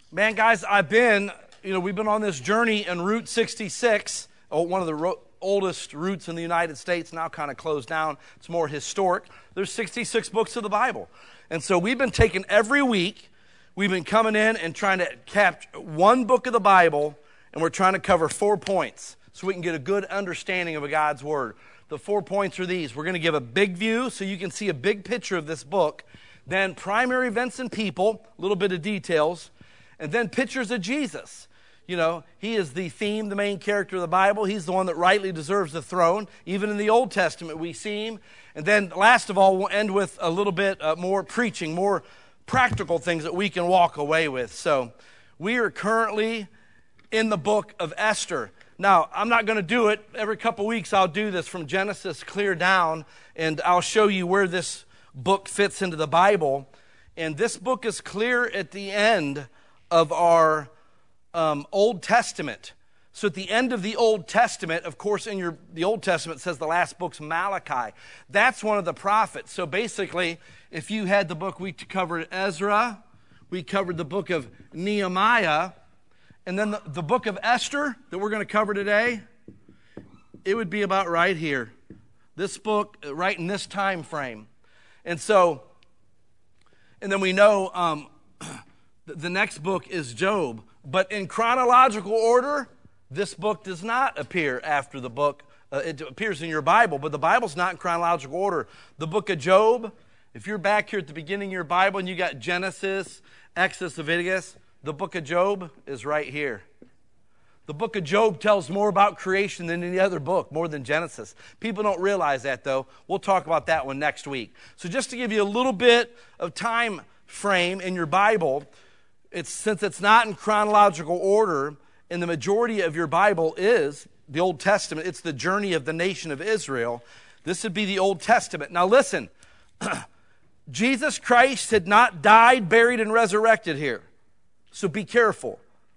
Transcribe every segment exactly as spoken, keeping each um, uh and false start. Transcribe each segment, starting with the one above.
Man, guys, I've been, you know, we've been on this journey in Route sixty-six, oh, one of the ro- oldest routes in the United States, now kind of closed down. It's more historic. There's sixty-six books of the Bible. And so we've been taking every week, we've been coming in and trying to capture one book of the Bible, and we're trying to cover four points so we can get a good understanding of God's Word. The four points are these. We're going to give a big view so you can see a big picture of this book. Then primary events and people, a little bit of details. And then pictures of Jesus. You know, he is the theme, the main character of the Bible. He's the one that rightly deserves the throne. Even in the Old Testament, we see him. And then last of all, we'll end with a little bit uh, more preaching, more practical things that we can walk away with. So we are currently in the book of Esther. Now, I'm not going to do it. Every couple weeks I'll do this from Genesis clear down, and I'll show you where this book fits into the Bible. And this book is clear at the end of our um, Old Testament. So at the end of the Old Testament, of course, in your the Old Testament says the last book's Malachi. That's one of the prophets. So basically, if you had the book, we covered Ezra, we covered the book of Nehemiah, and then the, the book of Esther that we're going to cover today, it would be about right here. This book, right in this time frame. And so, and then we know um, the next book is Job. But in chronological order, this book does not appear after the book. Uh, it appears in your Bible, but the Bible's not in chronological order. The book of Job, if you're back here at the beginning of your Bible and you got Genesis, Exodus, Leviticus, the book of Job is right here. The book of Job tells more about creation than any other book, more than Genesis. People don't realize that, though. We'll talk about that one next week. So just to give you a little bit of time frame in your Bible, it's since it's not in chronological order, and the majority of your Bible is the Old Testament, it's the journey of the nation of Israel, this would be the Old Testament. Now listen, Jesus Christ had not died, buried, and resurrected here. So be careful.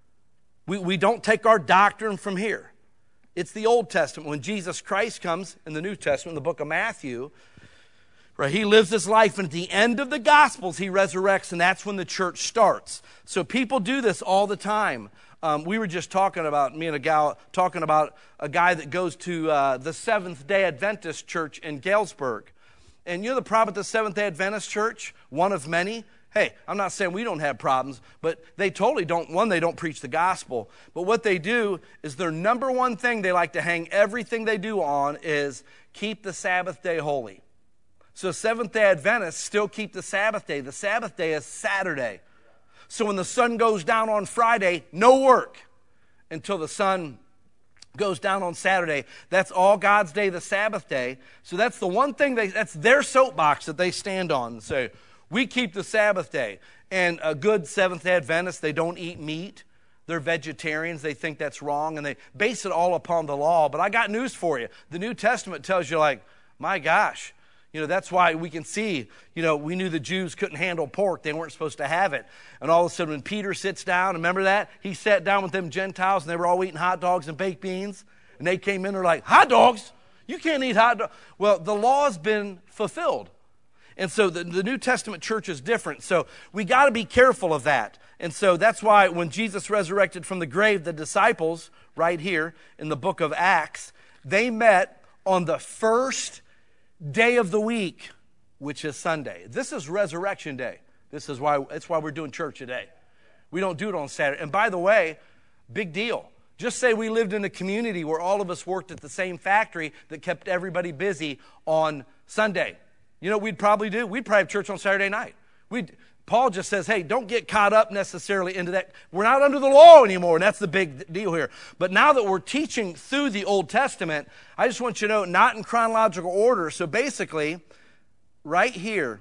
We, we don't take our doctrine from here. It's the Old Testament. When Jesus Christ comes in the New Testament, in the book of Matthew, right, he lives his life, and at the end of the Gospels, he resurrects, and that's when the church starts. So people do this all the time. Um, we were just talking about, me and a gal, talking about a guy that goes to uh, the Seventh-day Adventist church in Galesburg. And you know the problem with the Seventh-day Adventist church? One of many. Hey, I'm not saying we don't have problems, but they totally don't, one, they don't preach the gospel. But what they do is their number one thing they like to hang everything they do on is keep the Sabbath day holy. So Seventh-day Adventists still keep the Sabbath day. The Sabbath day is Saturday. So when the sun goes down on Friday, no work until the sun goes down on Saturday. That's all God's day, the Sabbath day. So that's the one thing, they, that's their soapbox that they stand on and say, we keep the Sabbath day. And a good Seventh-day Adventist, they don't eat meat. They're vegetarians. They think that's wrong, and they base it all upon the law. But I got news for you. The New Testament tells you, like, my gosh, you know, that's why we can see, you know, we knew the Jews couldn't handle pork. They weren't supposed to have it. And all of a sudden when Peter sits down, remember that? He sat down with them Gentiles, and they were all eating hot dogs and baked beans. And they came in, they're like, hot dogs? You can't eat hot dogs. Well, the law has been fulfilled. And so the, the New Testament church is different. So we got to be careful of that. And so that's why when Jesus resurrected from the grave, the disciples, right here in the book of Acts, they met on the first day of the week, which is Sunday. This is Resurrection Day. This is why, that's why we're doing church today. We don't do it on Saturday. And by the way, big deal. Just say we lived in a community where all of us worked at the same factory that kept everybody busy on Sunday. You know what we'd probably do? We'd probably have church on Saturday night. We'd, Paul just says, hey, don't get caught up necessarily into that. We're not under the law anymore, and that's the big deal here. But now that we're teaching through the Old Testament, I just want you to know, not in chronological order. So basically, right here,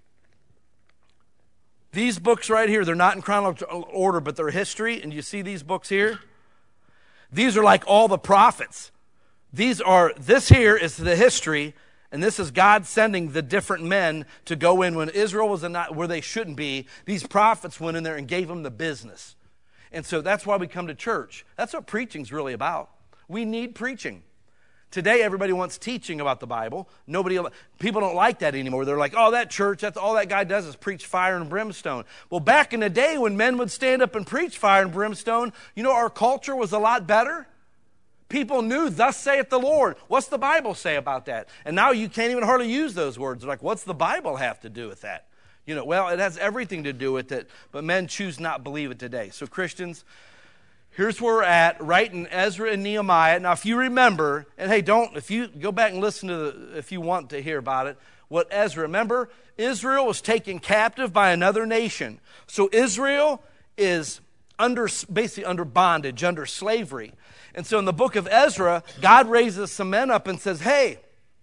these books right here, they're not in chronological order, but they're history. And you see these books here? These are like all the prophets. These are, this here is the history. And this is God sending the different men to go in when Israel was not where they shouldn't be. These prophets went in there and gave them the business. And so that's why we come to church. That's what preaching's really about. We need preaching. Today, everybody wants teaching about the Bible. Nobody, people don't like that anymore. They're like, oh, that church, that's all that guy does is preach fire and brimstone. Well, back in the day when men would stand up and preach fire and brimstone, you know, our culture was a lot better. People knew, thus saith the Lord. What's the Bible say about that? And now you can't even hardly use those words. They're like, what's the Bible have to do with that? You know, well, it has everything to do with it, but men choose not believe it today. So Christians, here's where we're at, right in Ezra and Nehemiah. Now, if you remember, and hey, don't, if you go back and listen to the, if you want to hear about it, what Ezra, remember, Israel was taken captive by another nation. So Israel is under, basically under bondage, under slavery. And so in the book of Ezra, God raises some men up and says, hey,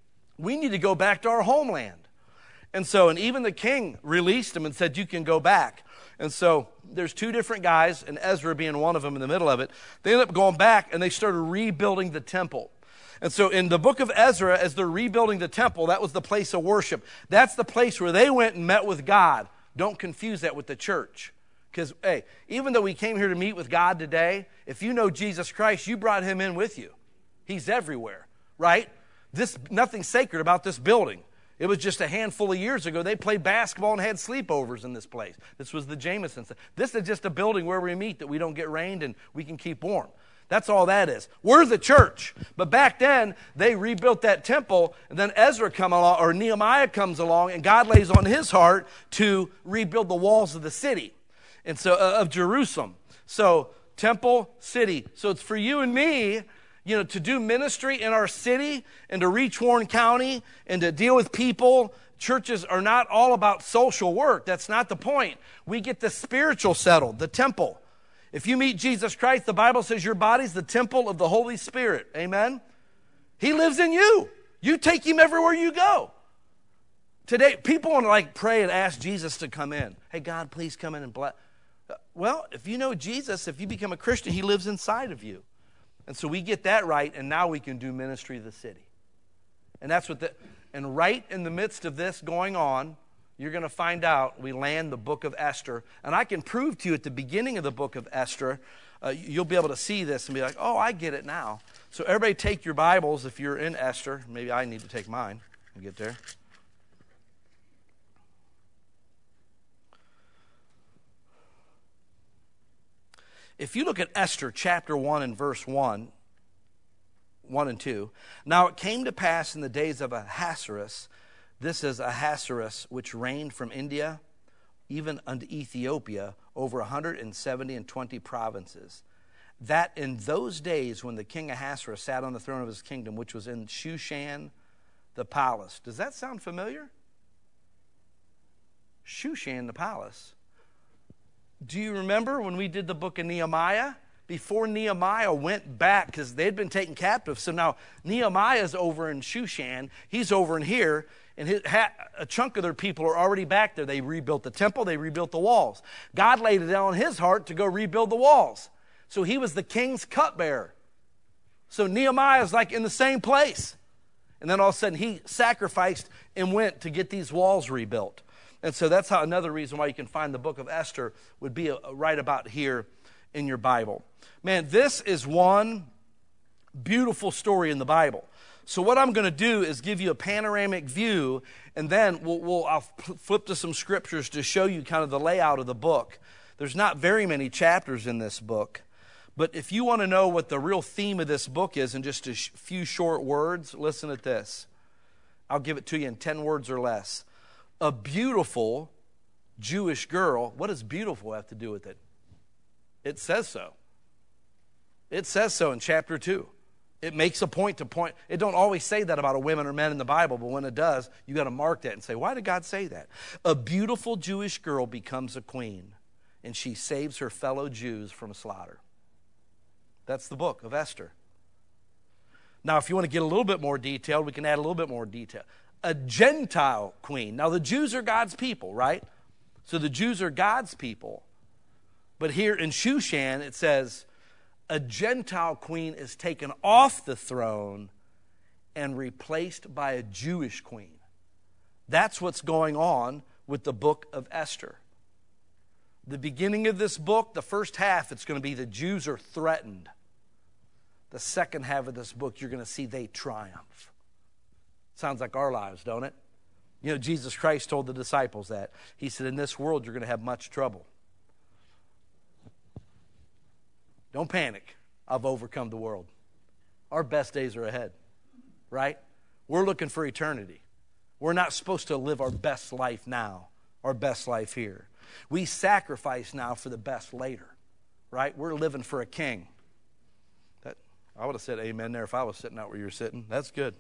we need to go back to our homeland. And so, and even the king released them and said, you can go back. And so there's two different guys, and Ezra being one of them in the middle of it. They ended up going back, and they started rebuilding the temple. And so in the book of Ezra, as they're rebuilding the temple, that was the place of worship. That's the place where they went and met with God. Don't confuse that with the church. Because, hey, even though we came here to meet with God today, if you know Jesus Christ, you brought him in with you. He's everywhere, right? This, nothing sacred about this building. It was just a handful of years ago. They played basketball and had sleepovers in this place. This was the Jamesons. This is just a building where we meet that we don't get rained and we can keep warm. That's all that is. We're the church. But back then, they rebuilt that temple, and then Ezra come along, or Nehemiah comes along, and God lays on his heart to rebuild the walls of the city, and so uh, of Jerusalem. So temple, city. So it's for you and me, you know, to do ministry in our city and to reach Warren County and to deal with people. Churches are not all about social work. That's not the point. We get the spiritual settled, the temple. If you meet Jesus Christ, the Bible says your body's the temple of the Holy Spirit. Amen? He lives in you. You take him everywhere you go. Today, people want to like pray and ask Jesus to come in. Hey, God, please come in and bless. Well, if you know Jesus, if you become a Christian, he lives inside of you. And so we get that right, and now we can do ministry of the city. And that's what the, and right in the midst of this going on, you're going to find out we land the book of Esther. And I can prove to you at the beginning of the book of Esther, uh, you'll be able to see this and be like, oh, I get it now. So everybody take your Bibles if you're in Esther. Maybe I need to take mine and get there. If you look at Esther chapter one and verse one, one and two, now it came to pass in the days of Ahasuerus, this is Ahasuerus, which reigned from India, even unto Ethiopia, over one hundred seventy and twenty provinces, that in those days when the king Ahasuerus sat on the throne of his kingdom, which was in Shushan, the palace. Does that sound familiar? Shushan, the palace. Do you remember when we did the book of Nehemiah? Before Nehemiah went back, because they'd been taken captive. So now Nehemiah's over in Shushan. He's over in here. And his, a chunk of their people are already back there. They rebuilt the temple. They rebuilt the walls. God laid it on his heart to go rebuild the walls. So he was the king's cupbearer. So Nehemiah is like in the same place. And then all of a sudden he sacrificed and went to get these walls rebuilt. And so that's how another reason why you can find the book of Esther would be a, a right about here in your Bible. Man, this is one beautiful story in the Bible. So what I'm going to do is give you a panoramic view, and then we'll, we'll I'll flip to some scriptures to show you kind of the layout of the book. There's not very many chapters in this book, but if you want to know what the real theme of this book is in just a sh- few short words, listen to this. I'll give it to you in ten words or less. A beautiful Jewish girl. What does beautiful have to do with it? It says so. It says so in chapter two. It makes a point to point. It don't always say that about a women or men in the Bible, but when it does, you got to mark that and say, why did God say that? A beautiful Jewish girl becomes a queen, and she saves her fellow Jews from slaughter. That's the book of Esther. Now, if you want to get a little bit more detailed, we can add a little bit more detail. A Gentile queen. Now, the Jews are God's people, right? So the Jews are God's people. But here in Shushan, it says, a Gentile queen is taken off the throne and replaced by a Jewish queen. That's what's going on with the book of Esther. The beginning of this book, the first half, it's going to be the Jews are threatened. the second half of this book, you're going to see they triumph. Sounds like our lives, don't it? You know, Jesus Christ told the disciples that. He said, in this world, you're going to have much trouble. Don't panic. I've overcome the world. Our best days are ahead, right? We're looking for eternity. We're not supposed to live our best life now, our best life here. We sacrifice now for the best later, right? We're living for a king. That, I would have said amen there if I was sitting out where you're sitting. That's good.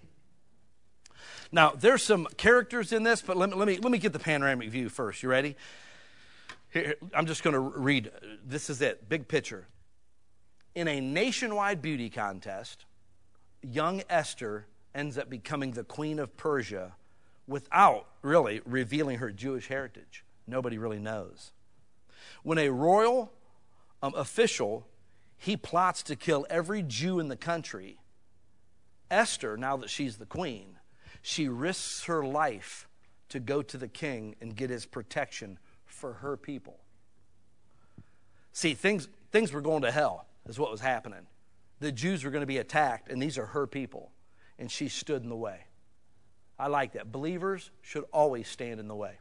Now, there's some characters in this, but let me, let me, let me get the panoramic view first. You ready? Here, I'm just going to read. This is it, big picture. In a nationwide beauty contest, young Esther ends up becoming the queen of Persia without really revealing her Jewish heritage. Nobody really knows. When a royal um, official, he plots to kill every Jew in the country, Esther, now that she's the queen, she risks her life to go to the king and get his protection for her people. See, things, things were going to hell, is what was happening. The Jews were going to be attacked, and these are her people. And she stood in the way. I like that. Believers should always stand in the way.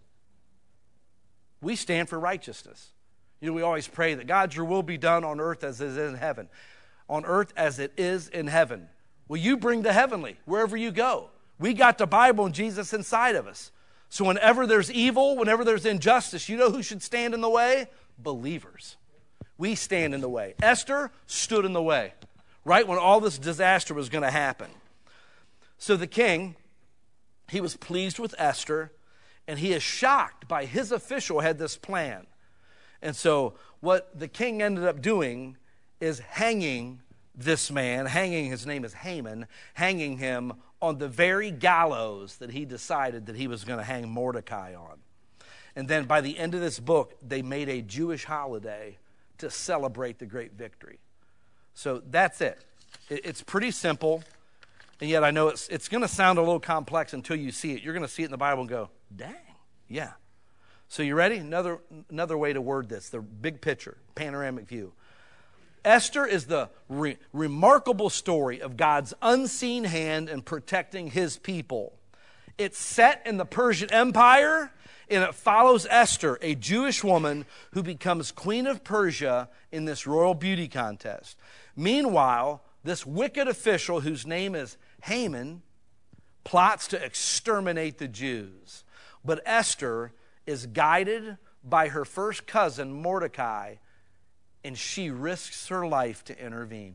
We stand for righteousness. You know, we always pray that God, your will be done on earth as it is in heaven. On earth as it is in heaven. Well, you bring the heavenly wherever you go. We got the Bible and Jesus inside of us. So whenever there's evil, whenever there's injustice, you know who should stand in the way? Believers. We stand in the way. Esther stood in the way, right when all this disaster was going to happen. So the king, he was pleased with Esther, and he is shocked by his official had this plan. And so what the king ended up doing is hanging this man, hanging, his name is Haman, hanging him on the very gallows that he decided that he was going to hang Mordecai on. And then by the end of this book, they made a Jewish holiday to celebrate the great victory. So that's it. It's pretty simple, and yet I know it's it's going to sound a little complex until you see it. You're going to see it in the Bible and go, dang, yeah. So you ready? Another, another way to word this, the big picture, panoramic view. Esther is the re- remarkable story of God's unseen hand in protecting his people. It's set in the Persian Empire, and it follows Esther, a Jewish woman who becomes queen of Persia in this royal beauty contest. Meanwhile, this wicked official whose name is Haman plots to exterminate the Jews. But Esther is guided by her first cousin, Mordecai, and she risks her life to intervene.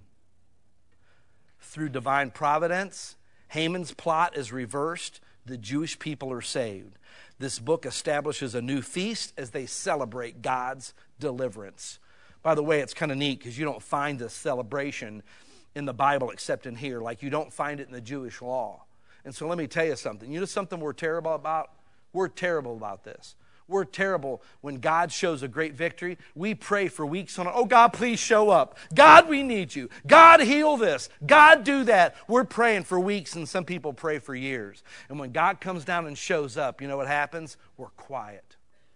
Through divine providence, Haman's plot is reversed. The Jewish people are saved. This book establishes a new feast as they celebrate God's deliverance. By the way, it's kind of neat because you don't find this celebration in the Bible except in here, like you don't find it in the Jewish law. And so let me tell you something. You know something we're terrible about? We're terrible about this. We're terrible when God shows a great victory. We pray for weeks on it. Oh, God, please show up. God, we need you. God, heal this. God, do that. We're praying for weeks, and some people pray for years. And when God comes down and shows up, you know what happens? We're quiet.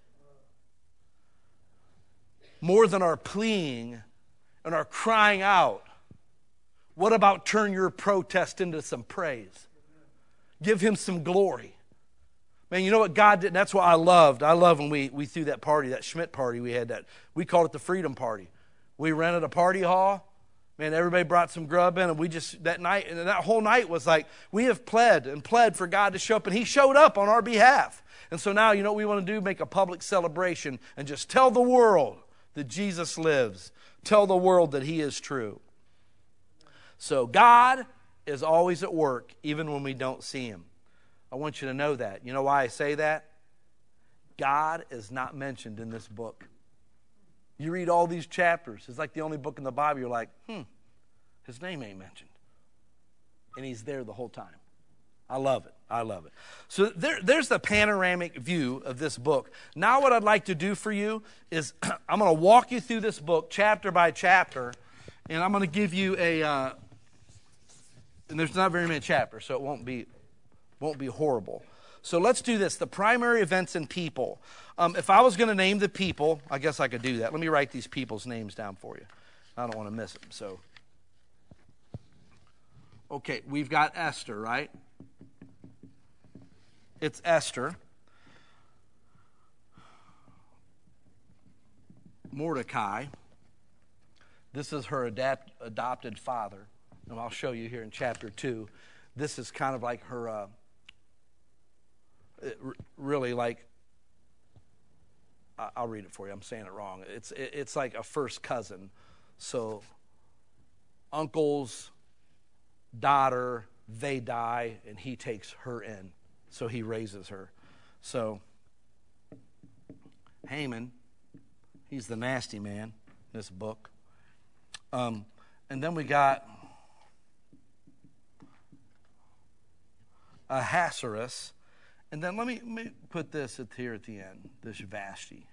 More than our pleading and our crying out, what about turn your protest into some praise? Give him some glory. Man, you know what God did? That's what I loved. I love when we, we threw that party, that Schmidt party we had. That we called it the Freedom Party. We rented a party hall. Man, everybody brought some grub in, and we just, that night, and that whole night was like, we have pled and pled for God to show up, and he showed up on our behalf. And so now, you know what we want to do? Make a public celebration and just tell the world that Jesus lives. Tell the world that he is true. So God is always at work, even when we don't see him. I want you to know that. You know why I say that? God is not mentioned in this book. You read all these chapters. It's like the only book in the Bible you're like, hmm, his name ain't mentioned. And he's there the whole time. I love it. I love it. So there, there's the panoramic view of this book. Now what I'd like to do for you is I'm going to walk you through this book chapter by chapter, and I'm going to give you a, uh, and there's not very many chapters, so it won't be won't be horrible. So let's do this. The primary events and people. Um, if I was going to name the people, I guess I could do that. Let me write these people's names down for you. I don't want to miss them. So Okay, we've got Esther, right? It's Esther. Mordecai. This is her adapt, adopted father. And I'll show you here in chapter two. This is kind of like her, uh, really like, I'll read it for you. I'm saying it wrong. It's it's like a first cousin. So uncle's daughter, they die, and he takes her in. So he raises her. So Haman, he's the nasty man in this book. Um, and then we got Ahasuerus. And then let me, let me put this at here at the end, this Vashti.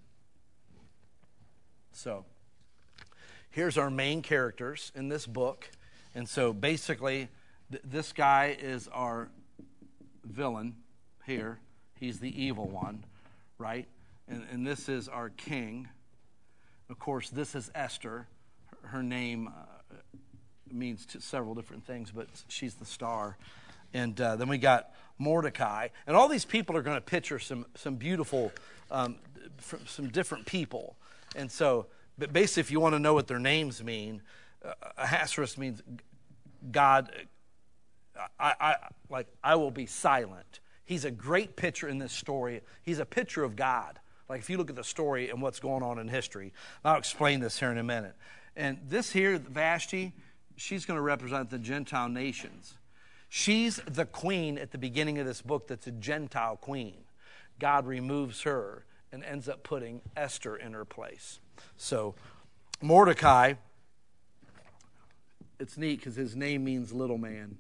So here's our main characters in this book. And so basically, th- this guy is our villain here. He's the evil one, right? And, and this is our king. Of course, this is Esther. Her, her name uh, means t- several different things, but she's the star. And uh, then we got Mordecai. And all these people are going to picture some some beautiful, um, some different people. And so, but basically, if you want to know what their names mean, uh, Ahasuerus means God, I, I like, I will be silent. He's a great picture in this story. He's a picture of God. Like if you look at the story and what's going on in history. I'll explain this here in a minute. And this here, Vashti, she's going to represent the Gentile nations. She's the queen at the beginning of this book that's a Gentile queen. God removes her and ends up putting Esther in her place. So Mordecai, it's neat because his name means little man.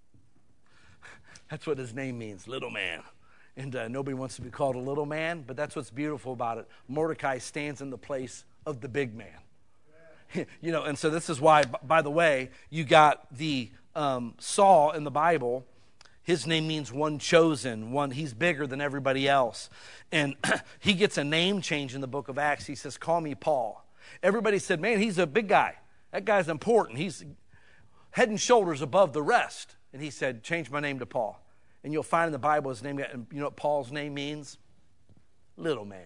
That's what his name means, little man. And uh, nobody wants to be called a little man, but that's what's beautiful about it. Mordecai stands in the place of the big man. You know, and so this is why, by the way, you got the um, Saul in the Bible. His name means one chosen, one, he's bigger than everybody else. And he gets a name change in the book of Acts. He says, call me Paul. Everybody said, man, he's a big guy. That guy's important. He's head and shoulders above the rest. And he said, change my name to Paul. And you'll find in the Bible his name, you know what Paul's name means? Little man.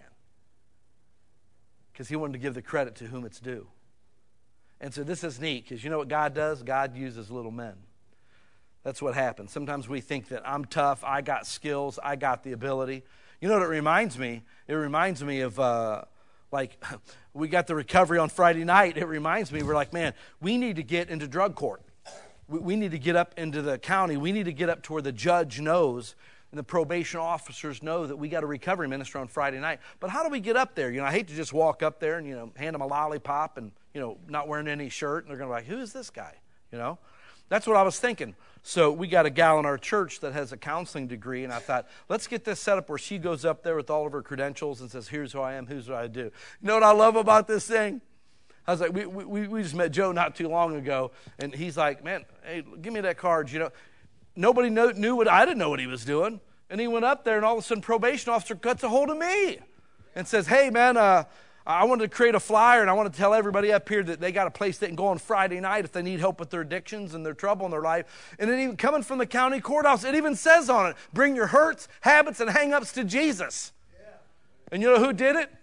Because he wanted to give the credit to whom it's due. And so this is neat, because you know what God does? God uses little men. That's what happens. Sometimes we think that I'm tough, I got skills, I got the ability. You know what it reminds me? It reminds me of, uh, like, we got the recovery on Friday night. It reminds me, we're like, man, we need to get into drug court. We, we need to get up into the county. We need to get up to where the judge knows and the probation officers know that we got a recovery minister on Friday night. But how do we get up there? You know, I hate to just walk up there and, you know, hand them a lollipop and, you know, not wearing any shirt. And they're going to be like, who is this guy? You know? That's what I was thinking. So we got a gal in our church that has a counseling degree, and I thought, let's get this set up where she goes up there with all of her credentials and says, here's who I am, here's what I do. You know what I love about this thing? I was like, we we we just met Joe not too long ago, and he's like, man, hey, give me that card. You know, nobody know, knew what, I didn't know what he was doing. And he went up there, and all of a sudden, probation officer cuts a hold of me and says, hey, man, uh, I wanted to create a flyer, and I want to tell everybody up here that they got a place they can go on Friday night if they need help with their addictions and their trouble in their life. And then even coming from the county courthouse, it even says on it, bring your hurts, habits, and hang-ups to Jesus. Yeah. And you know who did it?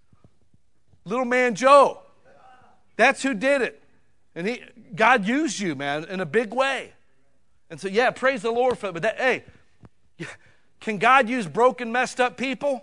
Little man Joe. That's who did it. And he, God used you, man, in a big way. And so, yeah, praise the Lord for it. But that, hey, can God use broken, messed up people?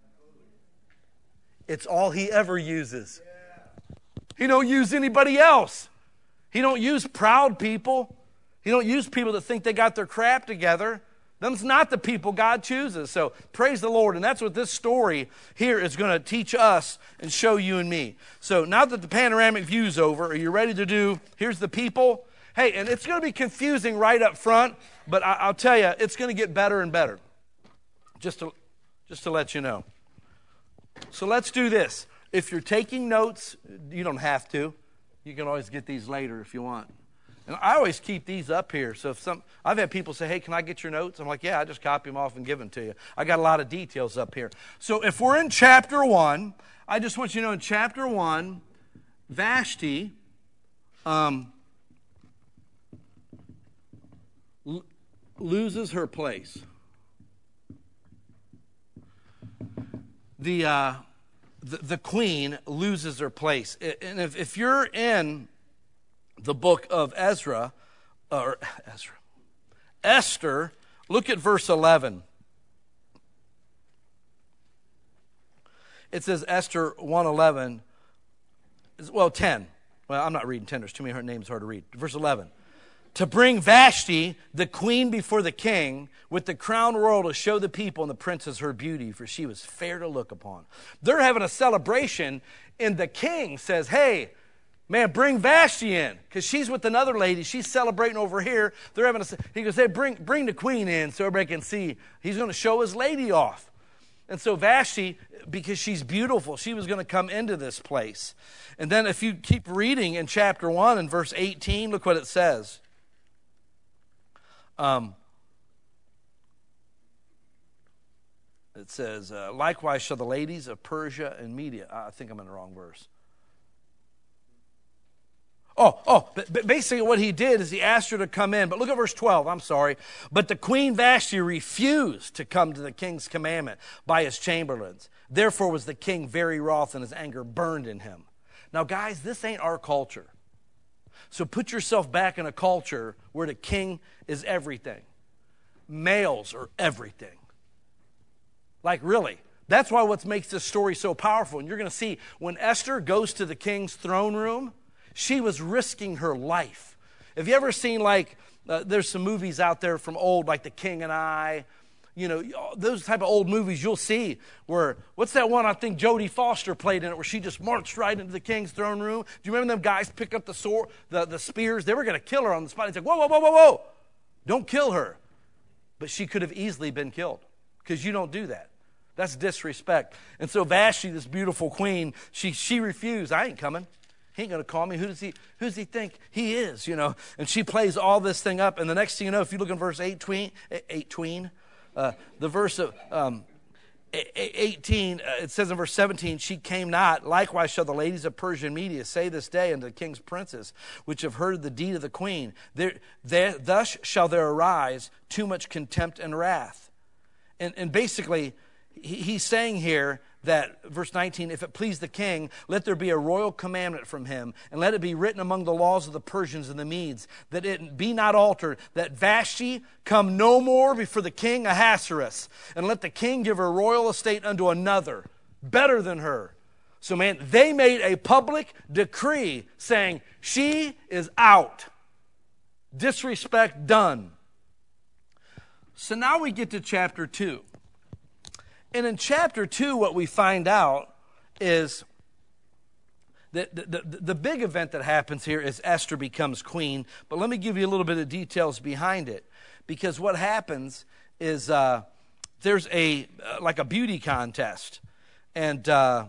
It's all he ever uses. He don't use anybody else. He don't use proud people. He don't use people that think they got their crap together. Them's not the people God chooses. So praise the Lord. And that's what this story here is going to teach us and show you and me. So now that the panoramic view's over, are you ready to do, here's the people. Hey, and it's going to be confusing right up front, but I, I'll tell you, it's going to get better and better. Just to, just to let you know. So let's do this. If you're taking notes, you don't have to. You can always get these later if you want. And I always keep these up here. So if some, I've had people say, hey, can I get your notes? I'm like, yeah, I just copy them off and give them to you. I got a lot of details up here. So if we're in chapter one, I just want you to know in chapter one, Vashti, um, loses her place. The, uh, the, the queen loses her place. And if, if you're in the book of Ezra, or Ezra, Esther, look at verse eleven. It says Esther one eleven, well, ten. Well, I'm not reading ten. There's too many names hard to read. Verse eleven. To bring Vashti, the queen, before the king, with the crown royal to show the people and the princess her beauty, for she was fair to look upon. They're having a celebration, and the king says, hey, man, bring Vashti in, because she's with another lady. She's celebrating over here. They're having a, he goes, hey, bring, bring the queen in so everybody can see. He's going to show his lady off. And so Vashti, because she's beautiful, she was going to come into this place. And then if you keep reading in chapter one and verse eighteen, look what it says. Um, it says, uh, likewise shall the ladies of Persia and Media. I think I'm in the wrong verse. Oh, oh, but basically what he did is he asked her to come in. But look at verse twelve, I'm sorry. But the queen Vashti refused to come to the king's commandment by his chamberlains. Therefore was the king very wroth, and his anger burned in him. Now, guys, this ain't our culture. So put yourself back in a culture where the king is everything. Males are everything. Like, really. That's why what makes this story so powerful. And you're going to see when Esther goes to the king's throne room, she was risking her life. Have you ever seen, like, uh, there's some movies out there from old, like The King and I, you know, those type of old movies you'll see where, what's that one I think Jodie Foster played in it, where she just marched right into the king's throne room? Do you remember them guys pick up the sword, the, the spears? They were going to kill her on the spot. He's like, whoa, whoa, whoa, whoa, whoa. Don't kill her. But she could have easily been killed, because you don't do that. That's disrespect. And so Vashti, this beautiful queen, she she refused. I ain't coming. He ain't going to call me. Who does he, who does he think he is, you know? And she plays all this thing up. And the next thing you know, if you look in verse eight, tween, eight, tween, uh, the verse of um, eighteen, uh, it says in verse seventeen, she came not. Likewise shall the ladies of Persia and Media say this day unto the king's princes, which have heard the deed of the queen. There, there, thus shall there arise too much contempt and wrath. And, and basically, he, he's saying here, that, verse nineteen, if it please the king, let there be a royal commandment from him, and let it be written among the laws of the Persians and the Medes, that it be not altered, that Vashti come no more before the king Ahasuerus, and let the king give her royal estate unto another, better than her. So, man, they made a public decree saying, she is out. Disrespect done. So now we get to chapter two. And in chapter two, what we find out is that the, the, the big event that happens here is Esther becomes queen. But let me give you a little bit of details behind it. Because what happens is uh, there's a uh, like a beauty contest. And uh,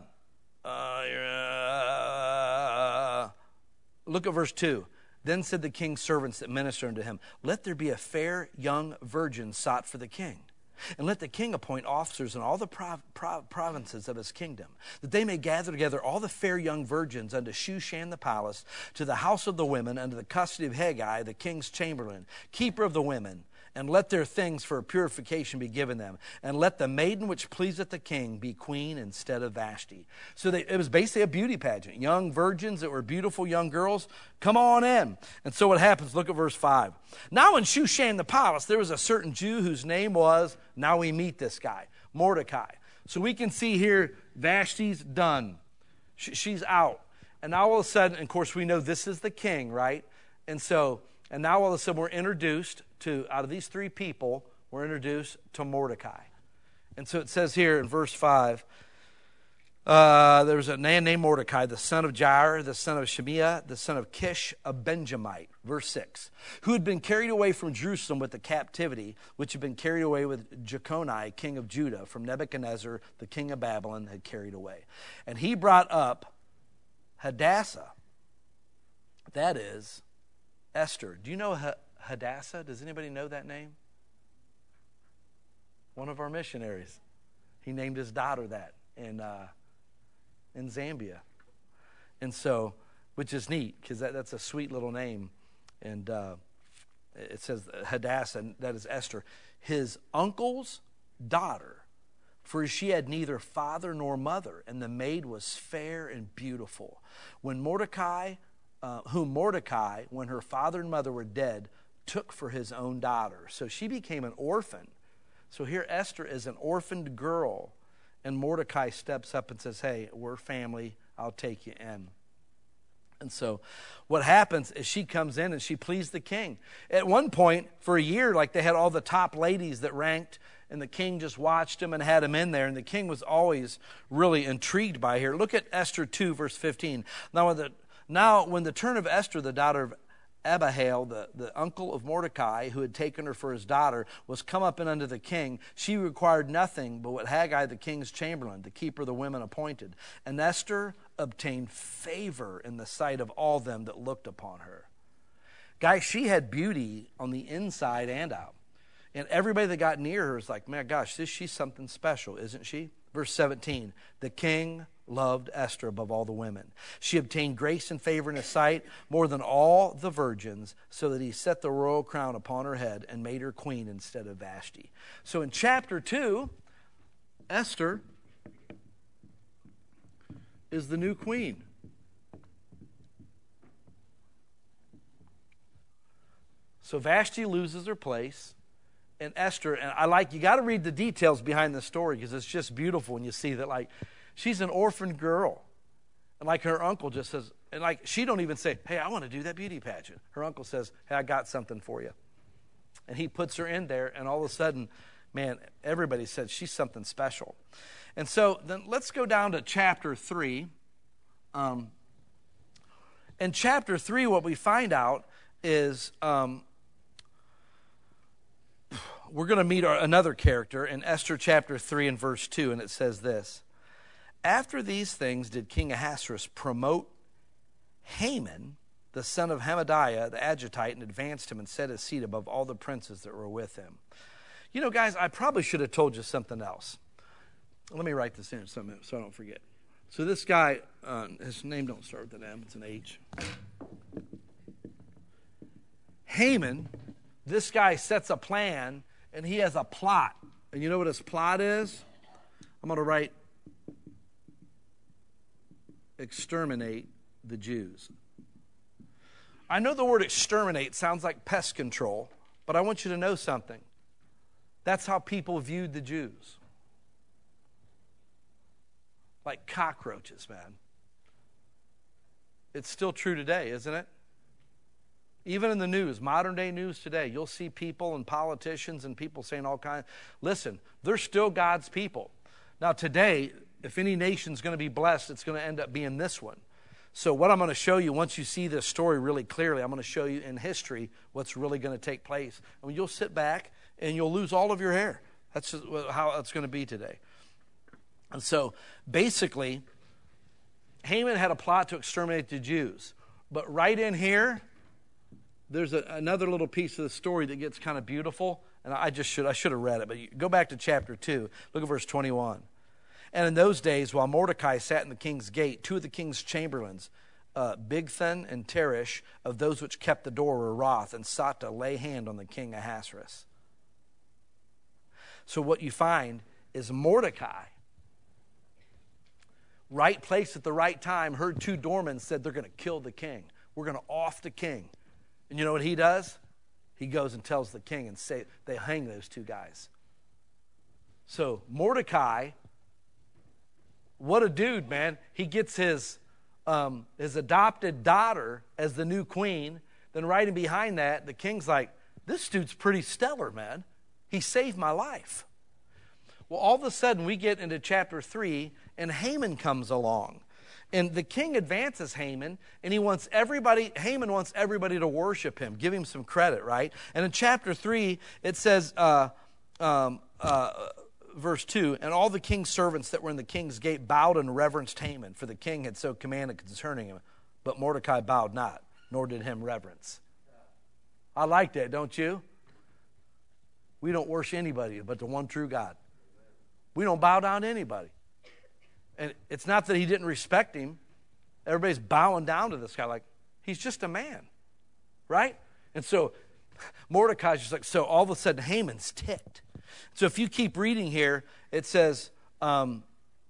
uh, look at verse two. Then said the king's servants that ministered unto him, let there be a fair young virgin sought for the king. And let the king appoint officers in all the prov- prov- provinces of his kingdom, that they may gather together all the fair young virgins unto Shushan the palace, to the house of the women, unto the custody of Haggai, the king's chamberlain, keeper of the women. And let their things for purification be given them. And let the maiden which pleaseth the king be queen instead of Vashti. So they, it was basically a beauty pageant. Young virgins that were beautiful young girls, come on in. And so what happens, look at verse five. Now in Shushan the palace, there was a certain Jew whose name was, now we meet this guy, Mordecai. So we can see here, Vashti's done. She, she's out. And now all of a sudden, and of course we know this is the king, right? And so, and now all of a sudden we're introduced to, out of these three people, we're introduced to Mordecai. And so it says here in verse five, uh, there was a man named Mordecai, the son of Jair, the son of Shemiah, the son of Kish, a Benjamite. Verse six, who had been carried away from Jerusalem with the captivity, which had been carried away with Jeconiah, king of Judah, from Nebuchadnezzar, the king of Babylon, had carried away. And he brought up Hadassah, that is Esther. Do you know H- Hadassah? Does anybody know that name? One of our missionaries. He named his daughter that in uh, in Zambia. And so, which is neat, because that, that's a sweet little name. And uh, it says Hadassah, that is Esther, his uncle's daughter, for she had neither father nor mother, and the maid was fair and beautiful. When Mordecai, uh, whom Mordecai, when her father and mother were dead, took for his own daughter. So she became an orphan. So here Esther is an orphaned girl, and Mordecai steps up and says, hey, we're family, I'll take you in. And so what happens is she comes in and she pleased the king. At one point, for a year, like they had all the top ladies that ranked, and the king just watched them and had them in there, and the king was always really intrigued by her. Look at Esther two, verse fifteen. Now, when the, now, when the turn of Esther, the daughter of Abihail, the, the uncle of Mordecai, who had taken her for his daughter, was come up and unto the king, she required nothing but what Haggai, the king's chamberlain, the keeper of the women, appointed. And Esther obtained favor in the sight of all them that looked upon her. Guys, she had beauty on the inside and out. And everybody that got near her was like, man, gosh, this, she's something special, isn't she? Verse seventeen, the king loved Esther above all the women. She obtained grace and favor in his sight more than all the virgins, so that he set the royal crown upon her head and made her queen instead of Vashti. So in chapter two, Esther is the new queen. So Vashti loses her place. And Esther, and I like, you got to read the details behind the story because it's just beautiful when you see that, like, she's an orphan girl. And like her uncle just says, and like she don't even say, hey, I want to do that beauty pageant. Her uncle says, hey, I got something for you. And he puts her in there, and all of a sudden, man, everybody said she's something special. And so then let's go down to chapter three. Um, in chapter three, what we find out is... Um, we're going to meet our, another character in Esther chapter three and verse two, and it says this. After these things did King Ahasuerus promote Haman, the son of Hamadiah, the Agagite, and advanced him and set his seat above all the princes that were with him. You know, guys, I probably should have told you something else. Let me write this in so I don't forget. So this guy, uh, his name don't start with an M, it's an H. Haman, this guy sets a plan, and he has a plot. And you know what his plot is? I'm going to write, exterminate the Jews. I know the word exterminate sounds like pest control, but I want you to know something. That's how people viewed the Jews. Like cockroaches, man. It's still true today, isn't it? Even in the news, modern day news today, you'll see people and politicians and people saying all kinds. Listen, they're still God's people. Now today, if any nation's going to be blessed, it's going to end up being this one. So what I'm going to show you, once you see this story really clearly, I'm going to show you in history what's really going to take place. And you'll sit back and you'll lose all of your hair. That's just how it's going to be today. And so basically, Haman had a plot to exterminate the Jews. But right in here, there's a, another little piece of the story that gets kind of beautiful, and I just should I should have read it, but you, go back to chapter two. Look at verse twenty-one. And in those days, while Mordecai sat in the king's gate, two of the king's chamberlains, uh, Bigthan and Teresh, of those which kept the door, were wroth and sought to lay hand on the king Ahasuerus. So what you find is Mordecai, right place at the right time, heard two doormen said they're going to kill the king. We're going to off the king. And you know what he does? He goes and tells the king and say they hang those two guys. So Mordecai, what a dude, man. He gets his um, his adopted daughter as the new queen. Then right in behind that, the king's like, this dude's pretty stellar, man. He saved my life. Well, all of a sudden we get into chapter three and Haman comes along. And the king advances Haman, and he wants everybody, Haman wants everybody to worship him, give him some credit, right? And in chapter three, it says, uh, um, uh, verse two, and all the king's servants that were in the king's gate bowed and reverenced Haman, for the king had so commanded concerning him. But Mordecai bowed not, nor did him reverence. I like that, don't you? We don't worship anybody but the one true God. We don't bow down to anybody. And it's not that he didn't respect him. Everybody's bowing down to this guy like he's just a man, right? And so Mordecai's just like, so all of a sudden Haman's ticked. So if you keep reading here, it says, um,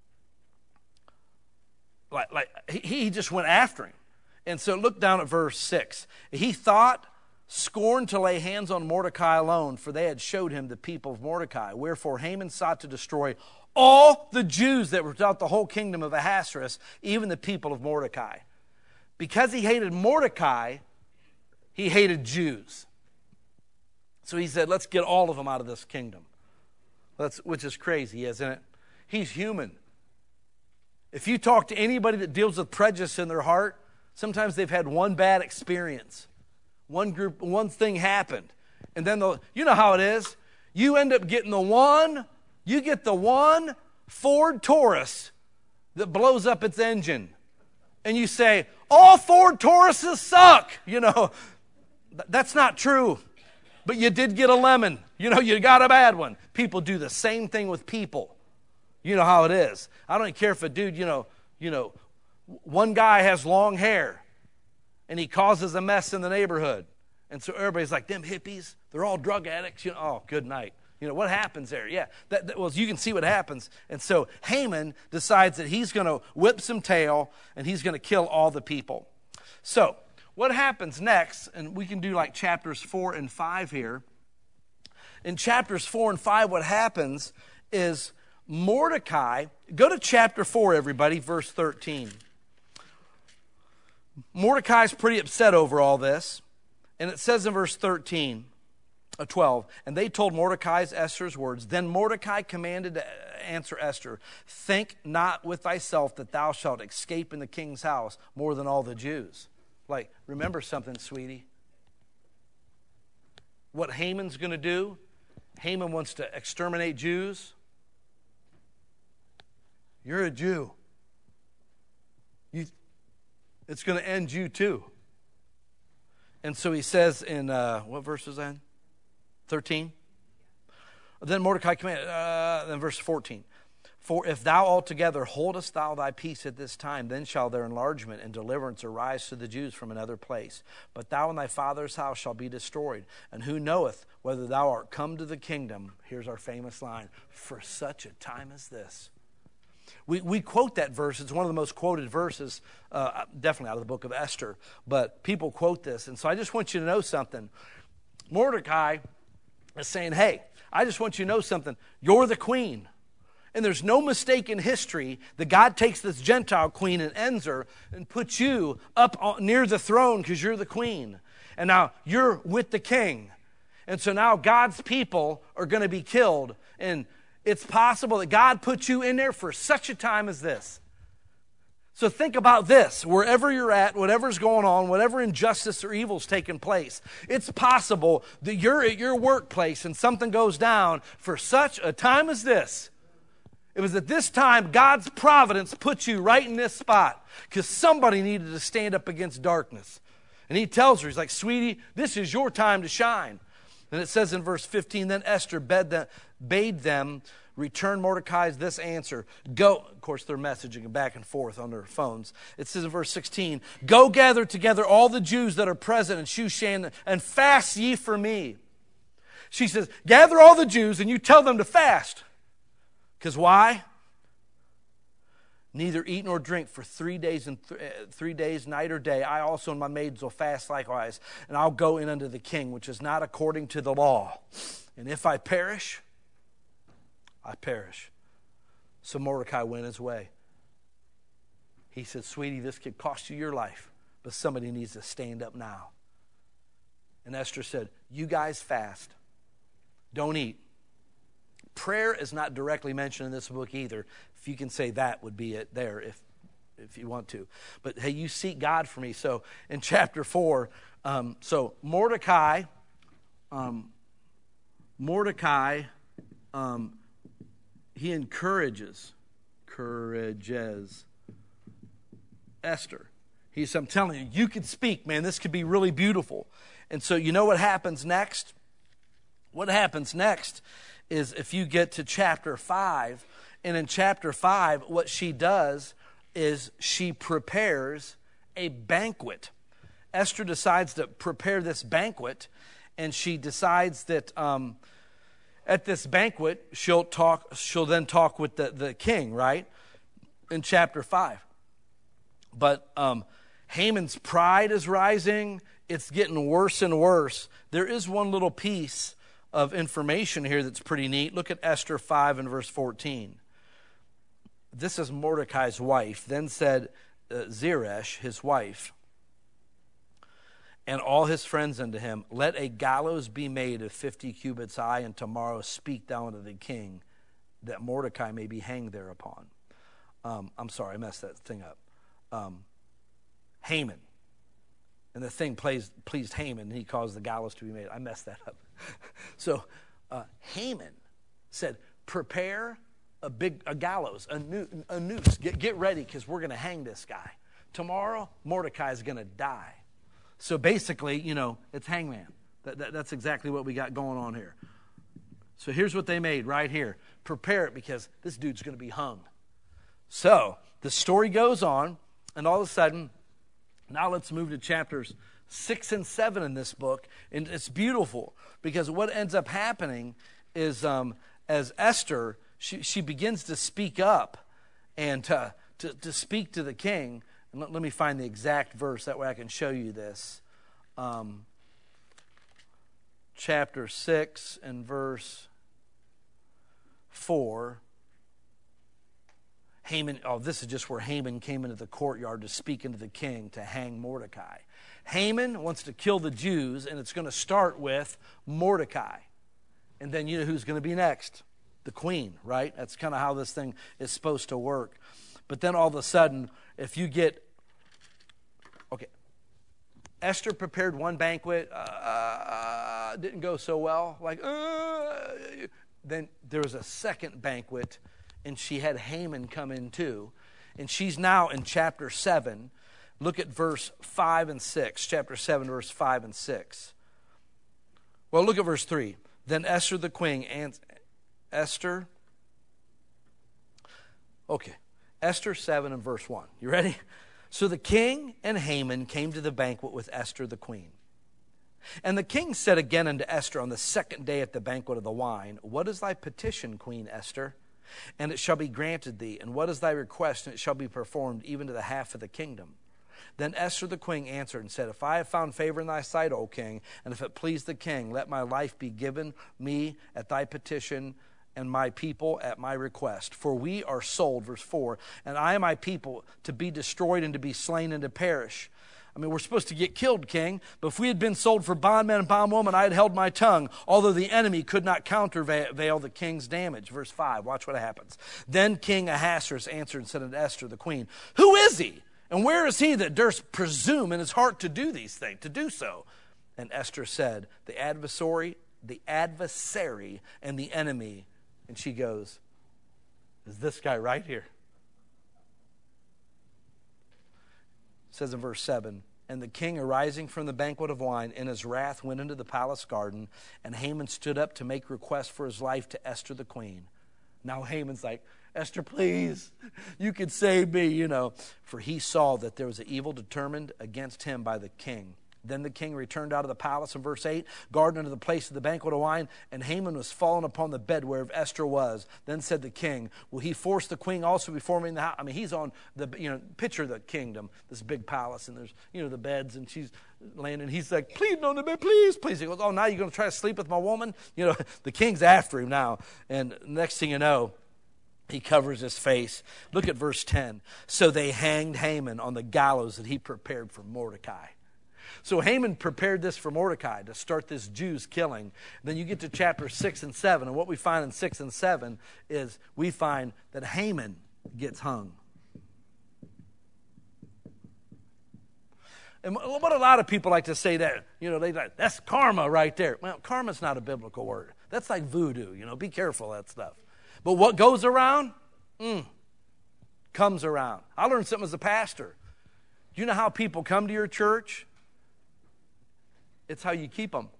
like, like he, he just went after him. And so look down at verse six. He thought, scorned to lay hands on Mordecai alone, for they had showed him the people of Mordecai. Wherefore Haman sought to destroy all the Jews that were throughout the whole kingdom of Ahasuerus, even the people of Mordecai. Because he hated Mordecai, he hated Jews. So he said, let's get all of them out of this kingdom. That's, which is crazy, isn't it? He's human. If you talk to anybody that deals with prejudice in their heart, sometimes they've had one bad experience. One group, one thing happened. And then, the, you know how it is. You end up getting the one, you get the one Ford Taurus that blows up its engine. And you say, all Ford Tauruses suck. You know, that's not true. But you did get a lemon. You know, you got a bad one. People do the same thing with people. You know how it is. I don't care if a dude, you know, you know, one guy has long hair and he causes a mess in the neighborhood. And so everybody's like, them hippies, they're all drug addicts. You know, oh, good night. You know, what happens there? Yeah, that, that, well, you can see what happens. And so Haman decides that he's going to whip some tail and he's going to kill all the people. So what happens next, and we can do like chapters four and five here. In chapters four and five, what happens is Mordecai, go to chapter four, everybody, verse thirteen. Mordecai's pretty upset over all this. And it says in verse thirteen, uh, twelve, and they told Mordecai's Esther's words. Then Mordecai commanded to answer Esther, think not with thyself that thou shalt escape in the king's house more than all the Jews. Like, remember something, sweetie. What Haman's going to do, Haman wants to exterminate Jews. You're a Jew. You, it's going to end you too. And so he says in, uh, what verse is that? thirteen? Then Mordecai commanded, uh, then verse fourteen. For if thou altogether holdest thou thy peace at this time, then shall their enlargement and deliverance arise to the Jews from another place. But thou and thy father's house shall be destroyed. And who knoweth whether thou art come to the kingdom, here's our famous line, for such a time as this. We we quote that verse. It's one of the most quoted verses, uh, definitely out of the book of Esther. But people quote this. And so I just want you to know something. Mordecai is saying, hey, I just want you to know something. You're the queen. And there's no mistake in history that God takes this Gentile queen and ends her and puts you up near the throne because you're the queen. And now you're with the king. And so now God's people are going to be killed. And it's possible that God put you in there for such a time as this. So think about this. Wherever you're at, whatever's going on, whatever injustice or evil's taking place, it's possible that you're at your workplace and something goes down for such a time as this. It was at this time God's providence put you right in this spot because somebody needed to stand up against darkness. And he tells her, he's like, sweetie, this is your time to shine. And it says in verse fifteen, then Esther bade them, bade them return Mordecai's this answer. Go, of course, they're messaging back and forth on their phones. It says in verse sixteen, go gather together all the Jews that are present in Shushan and fast ye for me. She says, gather all the Jews and you tell them to fast. Because why? Neither eat nor drink for three days and th- three days, night or day. I also and my maids will fast likewise, and I'll go in unto the king, which is not according to the law. And if I perish, I perish. So Mordecai went his way. He said, sweetie, this could cost you your life, but somebody needs to stand up now. And Esther said, you guys fast. Don't eat. Prayer is not directly mentioned in this book either. If you can say that would be it there if if you want to. But hey, you seek God for me. So in chapter four, um, so Mordecai, um, Mordecai, um, he encourages, encourages Esther. He says, I'm telling you, you could speak, man. This could be really beautiful. And so you know what happens next? What happens next is if you get to chapter five, and in chapter five, what she does is she prepares a banquet. Esther decides to prepare this banquet, and she decides that um, at this banquet, she'll talk. She'll then talk with the, the king, right? In chapter five. But um, Haman's pride is rising. It's getting worse and worse. There is one little piece of information here that's pretty neat. Look at Esther five and verse fourteen. This is Mordecai's wife. Then said uh, Zeresh, his wife, and all his friends unto him, let a gallows be made of fifty cubits high, and tomorrow speak thou unto the king, that Mordecai may be hanged thereupon. Um, I'm sorry, I messed that thing up. Um, Haman. And the thing pleased, pleased Haman, and he caused the gallows to be made. I messed that up. so uh, Haman said, prepare a big a gallows, a, new, a noose. Get, get ready, because we're going to hang this guy. Tomorrow, Mordecai is going to die. So basically, you know, it's hangman. That, that, that's exactly what we got going on here. So here's what they made right here. Prepare it, because this dude's going to be hung. So the story goes on, and all of a sudden, now let's move to chapters six and seven in this book. And it's beautiful, because what ends up happening is um, as Esther, she, she begins to speak up and to, to, to speak to the king. And let, let me find the exact verse, that way I can show you this. Um, chapter six and verse four. Haman, oh, this is just where Haman came into the courtyard to speak into the king to hang Mordecai. Haman wants to kill the Jews, and it's going to start with Mordecai. And then you know who's going to be next? The queen, right? That's kind of how this thing is supposed to work. But then all of a sudden, if you get, okay, Esther prepared one banquet, uh, didn't go so well. Like, uh, then there was a second banquet, and she had Haman come in too. And she's now in chapter seven. Look at verse five and six. Chapter seven, verse five and six. Well, look at verse three. Then Esther the queen, and Esther, okay, Esther seven and verse one. You ready? So the king and Haman came to the banquet with Esther the queen. And the king said again unto Esther on the second day at the banquet of the wine, what is thy petition, Queen Esther? And it shall be granted thee. And what is thy request? And it shall be performed, even to the half of the kingdom. Then Esther the queen answered and said, if I have found favor in thy sight, O king, and if it please the king, let my life be given me at thy petition, and my people at my request. For we are sold, verse four, and I and my people to be destroyed and to be slain and to perish. I mean, we're supposed to get killed, king. But if we had been sold for bondman and bondwoman, I had held my tongue, although the enemy could not countervail the king's damage. Verse five, watch what happens. Then King Ahasuerus answered and said unto Esther the queen, who is he? And where is he that durst presume in his heart to do these things, to do so? And Esther said, the adversary, the adversary and the enemy. And she goes, is this guy right here? It says in verse seven, and the king arising from the banquet of wine in his wrath went into the palace garden, and Haman stood up to make request for his life to Esther the queen. Now Haman's like, Esther, please, you could save me, you know. For he saw that there was an evil determined against him by the king. Then the king returned out of the palace in verse eight, guarded unto the place of the banquet of wine, and Haman was fallen upon the bed whereof Esther was. Then said the king, will he force the queen also before me in the house? I mean, he's on the, you know, picture the kingdom, this big palace, and there's, you know, the beds, and she's laying, and he's like, please, no, no, please, please. He goes, oh, now you're going to try to sleep with my woman? You know, the king's after him now. And next thing you know, he covers his face. Look at verse ten. So they hanged Haman on the gallows that he prepared for Mordecai. So Haman prepared this for Mordecai to start this Jews killing. Then you get to chapter six and seven, and what we find in six and seven is we find that Haman gets hung. And what a lot of people like to say that, you know, they like, that's karma right there. Well, karma's not a biblical word. That's like voodoo, you know, be careful of that stuff. But what goes around, mm, comes around. I learned something as a pastor. Do you know how people come to your church? It's how you keep them.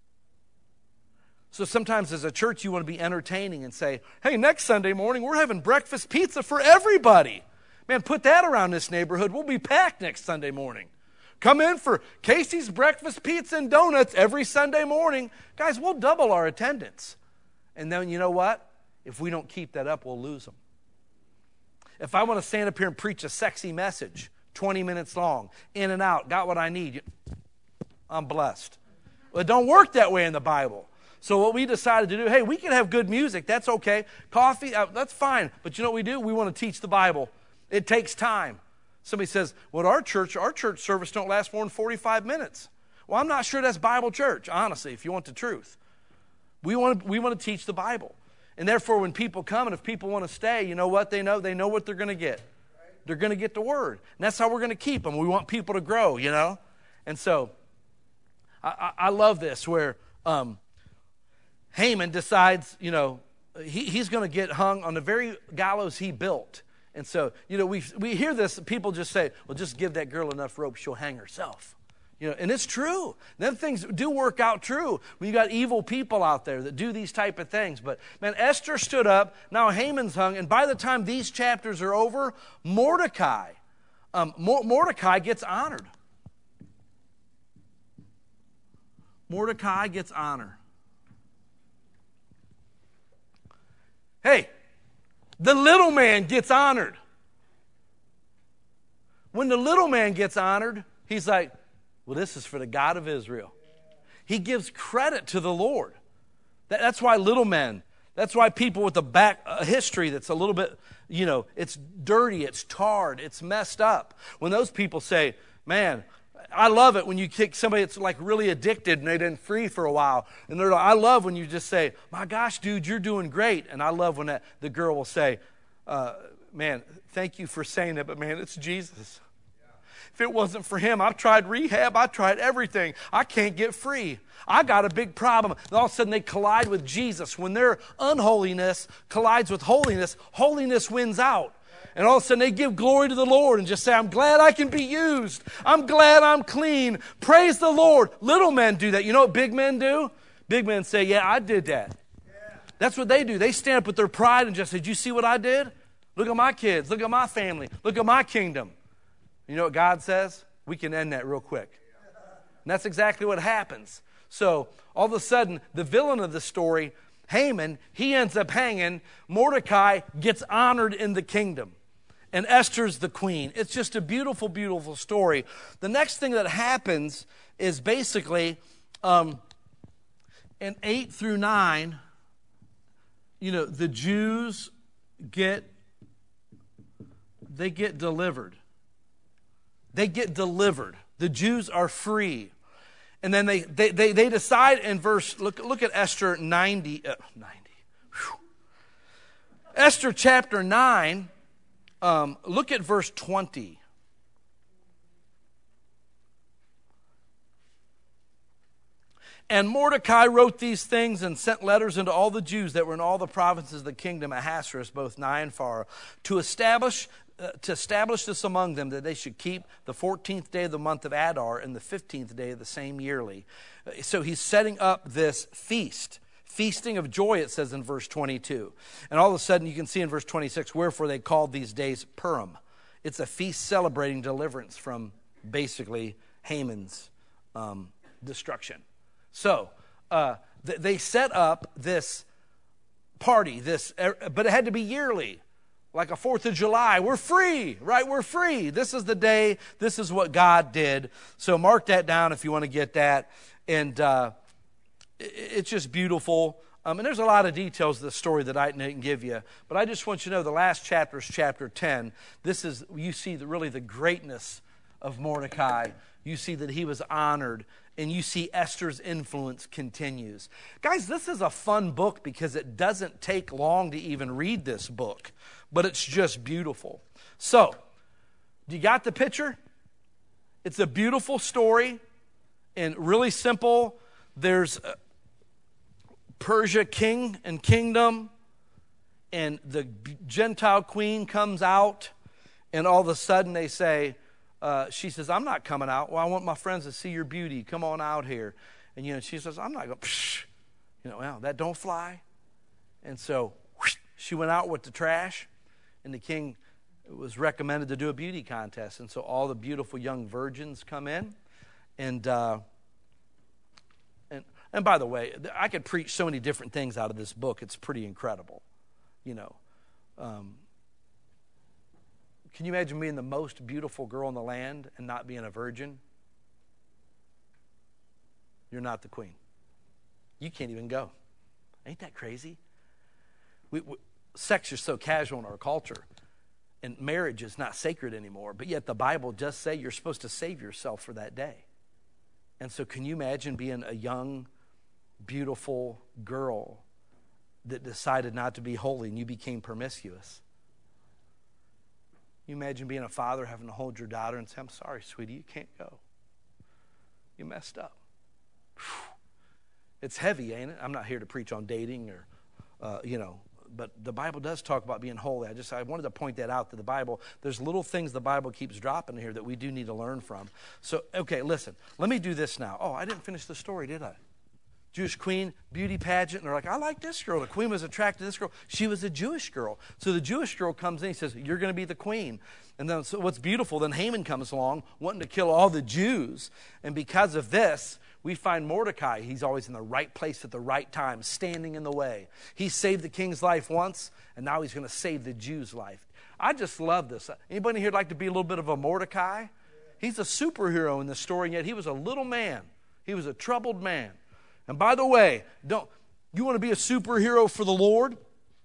So sometimes as a church, you want to be entertaining and say, hey, next Sunday morning, we're having breakfast pizza for everybody. Man, put that around this neighborhood. We'll be packed next Sunday morning. come in for Casey's breakfast pizza and donuts every Sunday morning. Guys, we'll double our attendance. And then you know what? If we don't keep that up, we'll lose them. If I want to stand up here and preach a sexy message, twenty minutes long, in and out, got what I need, I'm blessed. Well, it don't work that way in the Bible. So what we decided to do, hey, we can have good music. That's okay. Coffee, uh, that's fine. But you know what we do? We want to teach the Bible. It takes time. Somebody says, well, our church, our church service don't last more than forty-five minutes. Well, I'm not sure that's Bible church, honestly, if you want the truth. We want to, we want to teach the Bible. And therefore, when people come and if people want to stay, you know what they know? They know what they're going to get. They're going to get the word. And that's how we're going to keep them. We want people to grow, you know. And so I, I, I love this where um, Haman decides, you know, he, he's going to get hung on the very gallows he built. And so, you know, we we hear this, people just say, well, just give that girl enough rope, she'll hang herself. You know, and it's true. Then things do work out true when you got evil people out there that do these type of things. But, man, Esther stood up, now Haman's hung, and by the time these chapters are over, Mordecai, um, Mordecai gets honored. Mordecai gets honor. Hey, the little man gets honored. When the little man gets honored, he's like, well, this is for the God of Israel. He gives credit to the Lord. That, that's why little men, that's why people with a back a history that's a little bit, you know, it's dirty, it's tarred, it's messed up. When those people say, man, I love it when you kick somebody that's like really addicted and they've been free for a while. And they're like, I love when you just say, my gosh, dude, you're doing great. And I love when that, the girl will say, uh, man, thank you for saying that, but man, it's Jesus. If it wasn't for him, I've tried rehab, I've tried everything. I can't get free. I got a big problem. And all of a sudden they collide with Jesus. When their unholiness collides with holiness, holiness wins out. And all of a sudden they give glory to the Lord and just say, I'm glad I can be used. I'm glad I'm clean. Praise the Lord. Little men do that. You know what big men do? Big men say, yeah, I did that. Yeah. That's what they do. They stand up with their pride and just say, did you see what I did? Look at my kids. Look at my family. Look at my kingdom. You know what God says? We can end that real quick. And that's exactly what happens. So all of a sudden, the villain of the story, Haman, he ends up hanging. Mordecai gets honored in the kingdom. And Esther's the queen. It's just a beautiful, beautiful story. The next thing that happens is basically um, in eight through nine, you know, the Jews get, they get delivered. They get delivered. The Jews are free. And then they they they, they decide in verse, look, look at Esther ninety. Uh, ninety. Whew. Esther chapter nine, um, look at verse twenty. And Mordecai wrote these things and sent letters into all the Jews that were in all the provinces of the kingdom Ahasuerus, both nigh and far, to establish uh, to establish this among them, that they should keep the fourteenth day of the month of Adar and the fifteenth day of the same yearly. So he's setting up this feast. Feasting of joy, it says in verse twenty-two. And all of a sudden you can see in verse twenty-six, wherefore they called these days Purim. It's a feast celebrating deliverance from basically Haman's um, destruction. So uh, th- they set up this party, this, but it had to be yearly, like a fourth of July. We're free, right? We're free. This is the day. This is what God did. So mark that down if you want to get that. And uh, it, it's just beautiful. Um, and there's a lot of details of the story that I didn't give you. But I just want you to know the last chapter is chapter ten. This is, you see the, really the greatness of Mordecai. You see that he was honored. And you see Esther's influence continues. Guys, this is a fun book because it doesn't take long to even read this book. But it's just beautiful. So, you got the picture? It's a beautiful story and really simple. There's Persia king and kingdom. And the Gentile queen comes out. And all of a sudden they say, Uh, she says, I'm not coming out. Well, I want my friends to see your beauty. Come on out here. And, you know, she says, I'm not going, psh. You know, well, that don't fly. And so whoosh, she went out with the trash. And the king it was recommended to do a beauty contest. And so all the beautiful young virgins come in. And, uh, and, and by the way, I could preach so many different things out of this book. It's pretty incredible, you know. Um, can you imagine being the most beautiful girl in the land and not being a virgin? You're not the queen. You can't even go. Ain't that crazy? We, we, sex is so casual in our culture, and marriage is not sacred anymore, but yet the Bible does say you're supposed to save yourself for that day. And so can you imagine being a young, beautiful girl that decided not to be holy and you became promiscuous? You imagine being a father having to hold your daughter and say, I'm sorry, sweetie, you can't go. You messed up. It's heavy, ain't it? I'm not here to preach on dating or, uh, you know, but the Bible does talk about being holy. I just I wanted to point that out to the Bible. There's little things the Bible keeps dropping here that we do need to learn from. So, okay, listen. Let me do this now. Oh, I didn't finish the story, did I? Jewish queen, beauty pageant, and they're like, I like this girl. The queen was attracted to this girl. She was a Jewish girl. So the Jewish girl comes in, he says, you're going to be the queen. And then so what's beautiful, then Haman comes along, wanting to kill all the Jews. And because of this, we find Mordecai. He's always in the right place at the right time, standing in the way. He saved the king's life once, and now he's going to save the Jews' life. I just love this. Anybody here like to be a little bit of a Mordecai? He's a superhero in this story, and yet he was a little man. He was a troubled man. And by the way, don't you want to be a superhero for the Lord?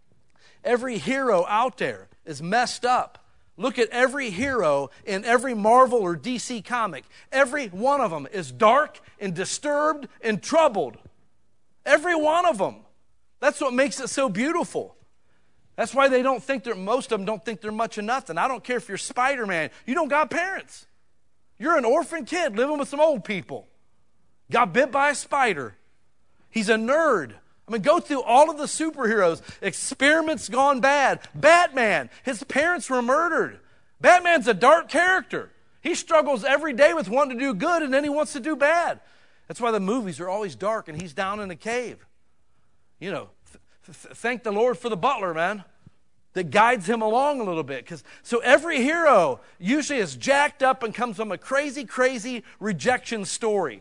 Every hero out there is messed up. Look at every hero in every Marvel or D C comic. Every one of them is dark and disturbed and troubled. Every one of them. That's what makes it so beautiful. That's why they don't think they're, most of them don't think they're much of nothing. I don't care if you're Spider-Man. You don't got parents. You're an orphan kid living with some old people. Got bit by a spider. He's a nerd. I mean, go through all of the superheroes. Experiments gone bad. Batman, his parents were murdered. Batman's a dark character. He struggles every day with wanting to do good, and then he wants to do bad. That's why the movies are always dark, and he's down in a cave. You know, th- th- thank the Lord for the butler, man, that guides him along a little bit. Because so every hero usually is jacked up and comes from a crazy, crazy rejection story.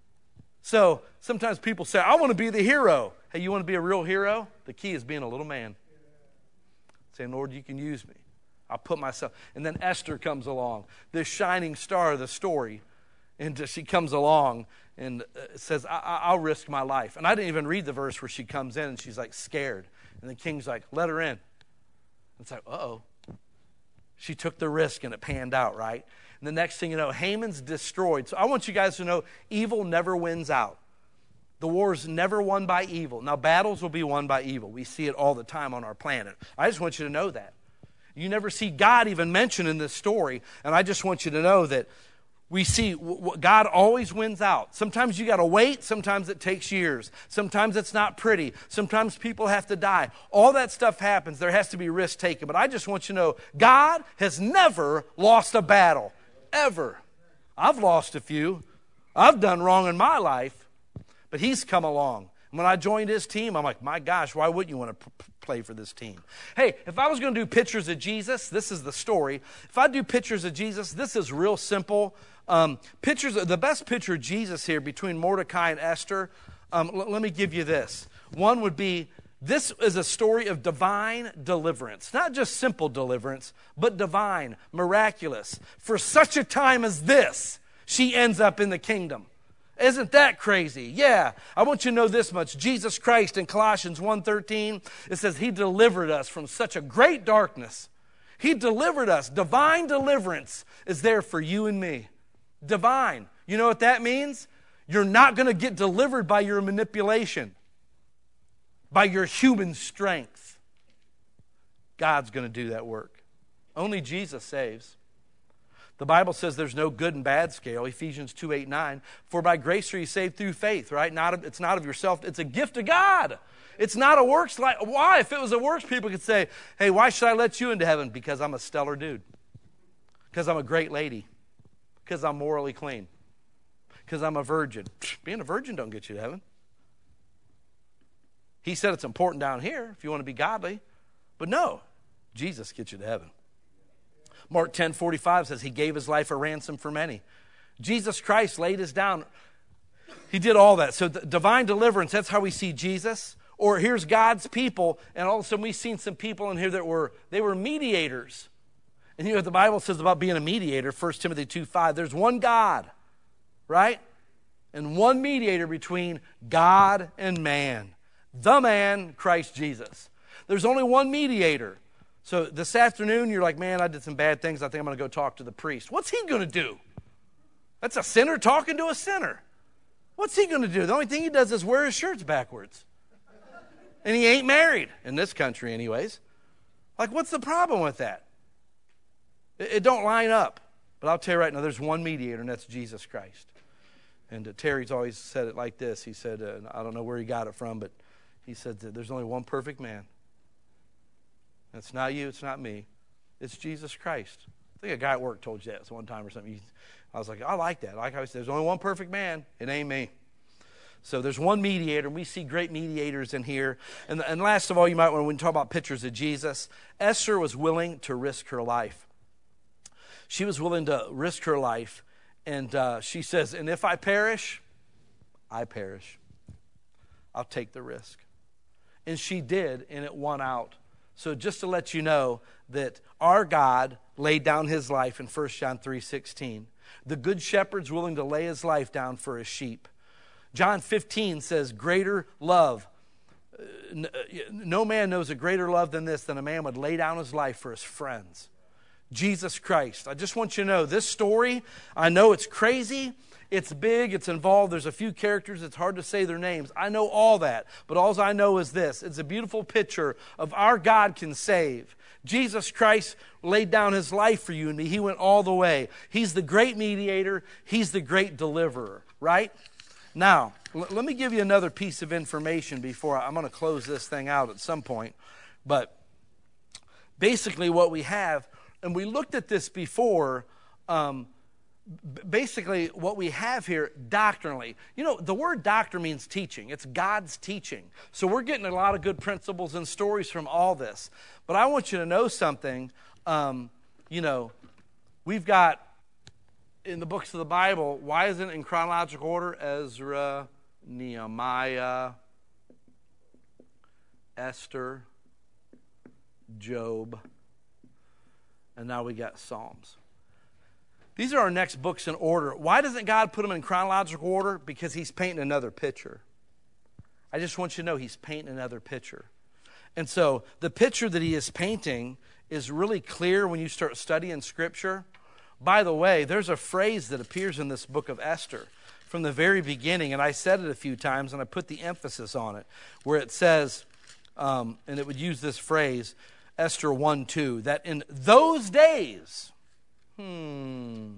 So sometimes people say, I want to be the hero. Hey, you want to be a real hero? The key is being a little man. Saying, Lord, you can use me. I'll put myself. And then Esther comes along, this shining star of the story. And she comes along and says, I- I- I'll risk my life. And I didn't even read the verse where she comes in and she's like scared. And the king's like, let her in. It's like, uh-oh. She took the risk and it panned out, right? And the next thing you know, Haman's destroyed. So I want you guys to know, evil never wins out. The war's never won by evil. Now, battles will be won by evil. We see it all the time on our planet. I just want you to know that. You never see God even mentioned in this story. And I just want you to know that we see God always wins out. Sometimes you got to wait. Sometimes it takes years. Sometimes it's not pretty. Sometimes people have to die. All that stuff happens. There has to be risk taken. But I just want you to know, God has never lost a battle. Ever. I've lost a few. I've done wrong in my life, but he's come along. When I joined his team, I'm like, my gosh, why wouldn't you want to p- play for this team? Hey, if I was going to do pictures of Jesus, this is the story. If I do pictures of Jesus, this is real simple. Um, pictures, the best picture of Jesus here between Mordecai and Esther, um, l- let me give you this. One would be, this is a story of divine deliverance. Not just simple deliverance, but divine, miraculous. For such a time as this, she ends up in the kingdom. Isn't that crazy? Yeah. I want you to know this much. Jesus Christ in Colossians one thirteen, it says he delivered us from such a great darkness. He delivered us. Divine deliverance is there for you and me. Divine. You know what that means? You're not going to get delivered by your manipulation, by your human strength. God's going to do that work. Only Jesus saves. The Bible says there's no good and bad scale, Ephesians two, eight, nine. For by grace are you saved through faith, right? Not, it's not of yourself. It's a gift of God. It's not a works. Like, why? If it was a works, people could say, hey, why should I let you into heaven? Because I'm a stellar dude. Because I'm a great lady. Because I'm morally clean. Because I'm a virgin. Being a virgin don't get you to heaven. He said it's important down here if you want to be godly. But no, Jesus gets you to heaven. Mark ten forty-five says he gave his life a ransom for many. Jesus Christ laid his down. He did all that. So the divine deliverance, that's how we see Jesus. Or here's God's people, and all of a sudden we've seen some people in here that were, they were mediators. And you know what the Bible says about being a mediator, First Timothy two five, there's one God, right? And one mediator between God and man. The man, Christ Jesus. There's only one mediator. So this afternoon, you're like, man, I did some bad things. I think I'm going to go talk to the priest. What's he going to do? That's a sinner talking to a sinner. What's he going to do? The only thing he does is wear his shirts backwards. And he ain't married, in this country anyways. Like, what's the problem with that? It, it don't line up. But I'll tell you right now, there's one mediator, and that's Jesus Christ. And uh, Terry's always said it like this. He said, uh, I don't know where he got it from, but he said that there's only one perfect man. It's not you, it's not me. It's Jesus Christ. I think a guy at work told you that one time or something. I was like, I like that. I like how he said, there's only one perfect man. It ain't me. So there's one mediator, and we see great mediators in here. And, and last of all, you might want to, when we talk about pictures of Jesus, Esther was willing to risk her life. She was willing to risk her life. And uh, she says, and if I perish, I perish. I'll take the risk. And she did, and it won out. So just to let you know that our God laid down his life in First John three sixteen. The good shepherd's willing to lay his life down for his sheep. John fifteen says, greater love. No man knows a greater love than this, than a man would lay down his life for his friends. Jesus Christ. I just want you to know, this story, I know it's crazy, it's big, it's involved, there's a few characters, it's hard to say their names. I know all that, but all I know is this. It's a beautiful picture of our God can save. Jesus Christ laid down his life for you and me. He went all the way. He's the great mediator. He's the great deliverer, right? Now, l- let me give you another piece of information before I, I'm going to close this thing out at some point. But basically what we have, and we looked at this before, um, b- basically what we have here doctrinally. You know, the word doctrine means teaching. It's God's teaching. So we're getting a lot of good principles and stories from all this. But I want you to know something. Um, you know, we've got in the books of the Bible, why isn't it in chronological order? Ezra, Nehemiah, Esther, Job, and now we got Psalms. These are our next books in order. Why doesn't God put them in chronological order? Because he's painting another picture. I just want you to know he's painting another picture. And so the picture that he is painting is really clear when you start studying Scripture. By the way, there's a phrase that appears in this book of Esther from the very beginning, and I said it a few times, and I put the emphasis on it, where it says, um, and it would use this phrase, Esther one two, that in those days, hmm,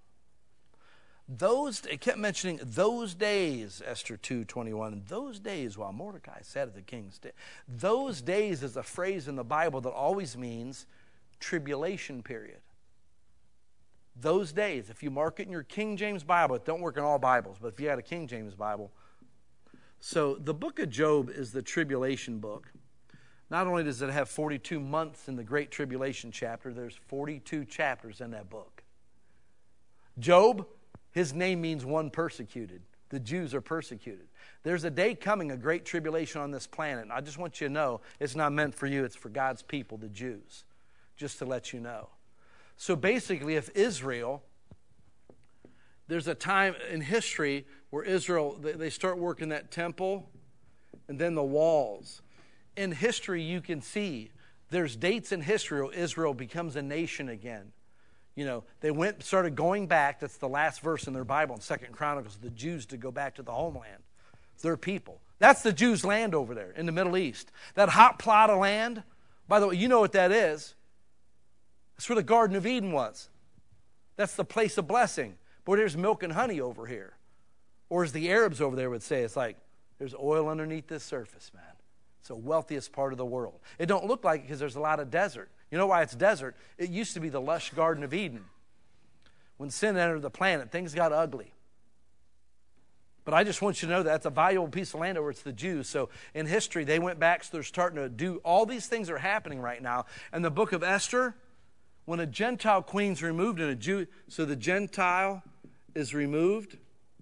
those, it kept mentioning those days, Esther two twenty-one, those days while Mordecai sat at the king's table. Those days is a phrase in the Bible that always means tribulation period. Those days, if you mark it in your King James Bible, it don't work in all Bibles, but if you had a King James Bible. So the book of Job is the tribulation book. Not only does it have forty-two months in the Great Tribulation chapter, there's forty-two chapters in that book. Job, his name means one persecuted. The Jews are persecuted. There's a day coming, a great tribulation on this planet. And I just want you to know, it's not meant for you, it's for God's people, the Jews. Just to let you know. So basically, if Israel, there's a time in history where Israel, they start working that temple and then the walls. In history, you can see there's dates in history where Israel becomes a nation again. You know, they went, started going back. That's the last verse in their Bible in Second Chronicles, the Jews to go back to the homeland. Their people. That's the Jews' land over there in the Middle East. That hot plot of land, by the way, you know what that is. That's where the Garden of Eden was. That's the place of blessing. Boy, there's milk and honey over here. Or as the Arabs over there would say, it's like, there's oil underneath this surface, man. It's the wealthiest part of the world. It don't look like it because there's a lot of desert. You know why it's desert? It used to be the lush Garden of Eden. When sin entered the planet, things got ugly. But I just want you to know that that's a valuable piece of land over it's the Jews. So in history, they went back, so they're starting to do, all these things are happening right now. And the book of Esther, when a Gentile queen's removed and a Jew, so the Gentile is removed.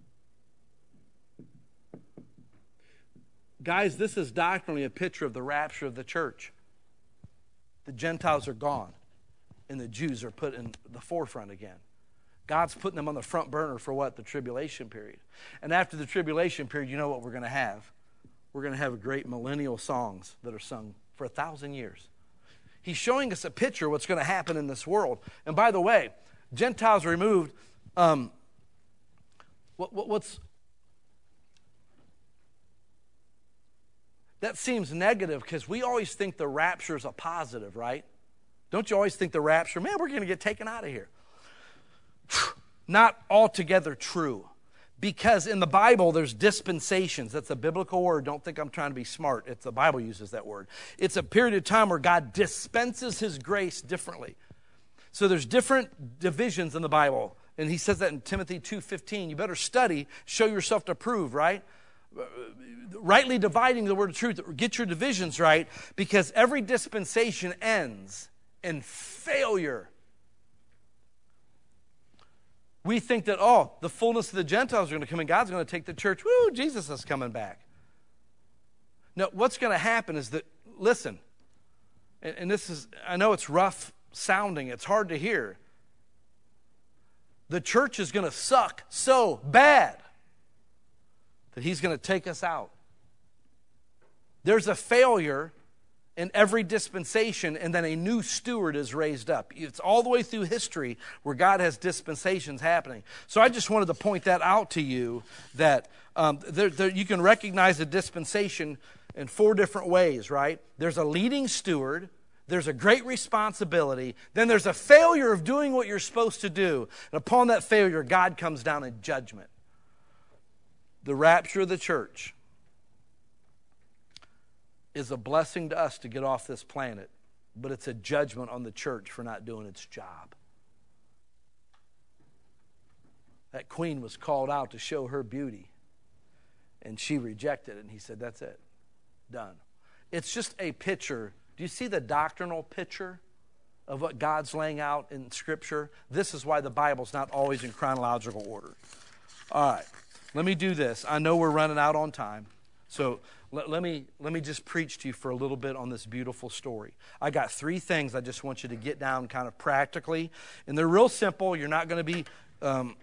Guys, this is doctrinally a picture of the rapture of the church. The Gentiles are gone, and the Jews are put in the forefront again. God's putting them on the front burner for what? The tribulation period. And after the tribulation period, you know what we're going to have? We're going to have great millennial songs that are sung for a thousand years. He's showing us a picture of what's going to happen in this world. And by the way, Gentiles removed. Um, what, what, what's that seems negative because we always think the rapture is a positive, right? Don't you always think the rapture, man, we're going to get taken out of here? Not altogether true. Because in the Bible, there's dispensations. That's a biblical word. Don't think I'm trying to be smart. It's the Bible uses that word. It's a period of time where God dispenses his grace differently. So there's different divisions in the Bible. And he says that in Timothy two fifteen. You better study, show yourself to approve, right? Rightly dividing the word of truth. Get your divisions right, because every dispensation ends in failure. We think that, oh, the fullness of the Gentiles are going to come and God's going to take the church. Woo, Jesus is coming back. No, what's going to happen is that, listen, and, and this is, I know it's rough sounding, it's hard to hear. The church is going to suck so bad that he's going to take us out. There's a failure in every dispensation, and then a new steward is raised up. It's all the way through history where God has dispensations happening. So I just wanted to point that out to you, that um, there, there, you can recognize a dispensation in four different ways, right? There's a leading steward, there's a great responsibility, then there's a failure of doing what you're supposed to do. And upon that failure, God comes down in judgment. The rapture of the church is a blessing to us to get off this planet, but it's a judgment on the church for not doing its job. That queen was called out to show her beauty, and she rejected it, and he said, that's it, done. It's just a picture. Do you see the doctrinal picture of what God's laying out in Scripture? This is why the Bible's not always in chronological order. All right, let me do this. I know we're running out on time, so Let, let me let me just preach to you for a little bit on this beautiful story. I got three things I just want you to get down kind of practically. And they're real simple. You're not going to be, um,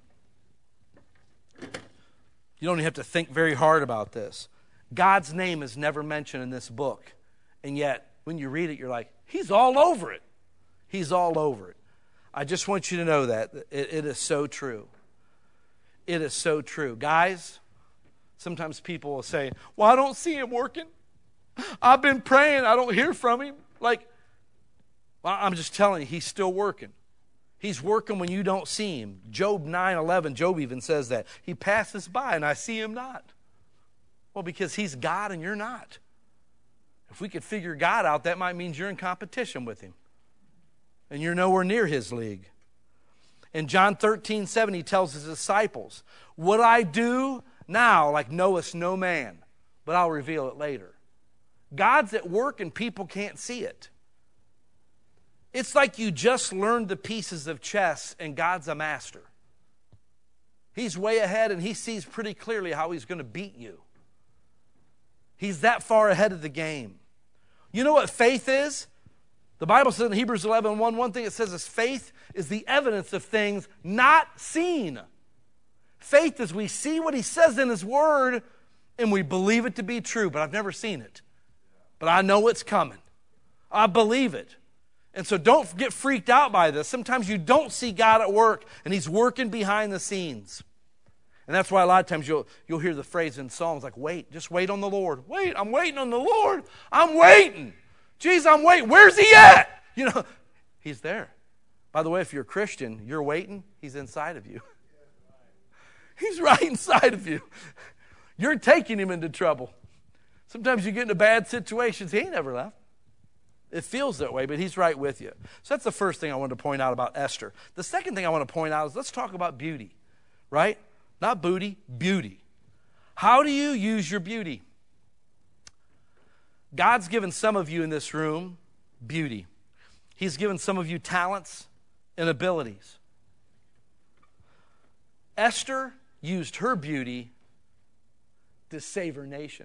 you don't even have to think very hard about this. God's name is never mentioned in this book. And yet, when you read it, you're like, he's all over it. He's all over it. I just want you to know that. It, it is so true. It is so true. Guys, sometimes people will say, well, I don't see him working. I've been praying. I don't hear from him. Like, well, I'm just telling you, he's still working. He's working when you don't see him. Job nine eleven, Job even says that. He passes by and I see him not. Well, because he's God and you're not. If we could figure God out, that might mean you're in competition with him. And you're nowhere near his league. In John thirteen seven, he tells his disciples, what I do now, like knowest no man, but I'll reveal it later. God's at work and people can't see it. It's like you just learned the pieces of chess and God's a master. He's way ahead and he sees pretty clearly how he's going to beat you. He's that far ahead of the game. You know what faith is? The Bible says in Hebrews eleven one, one thing it says is faith is the evidence of things not seen. Faith is we see what he says in his word and we believe it to be true, but I've never seen it. But I know it's coming. I believe it. And so don't get freaked out by this. Sometimes you don't see God at work and he's working behind the scenes. And that's why a lot of times you'll, you'll hear the phrase in songs like, wait, just wait on the Lord. Wait, I'm waiting on the Lord. I'm waiting. Jeez, I'm waiting. Where's he at? You know, he's there. By the way, if you're a Christian, you're waiting, he's inside of you. He's right inside of you. You're taking him into trouble. Sometimes you get into bad situations. He ain't never left. It feels that way, but he's right with you. So that's the first thing I wanted to point out about Esther. The second thing I want to point out is let's talk about beauty, right? Not booty, beauty. How do you use your beauty? God's given some of you in this room beauty. He's given some of you talents and abilities. Esther used her beauty to save her nation.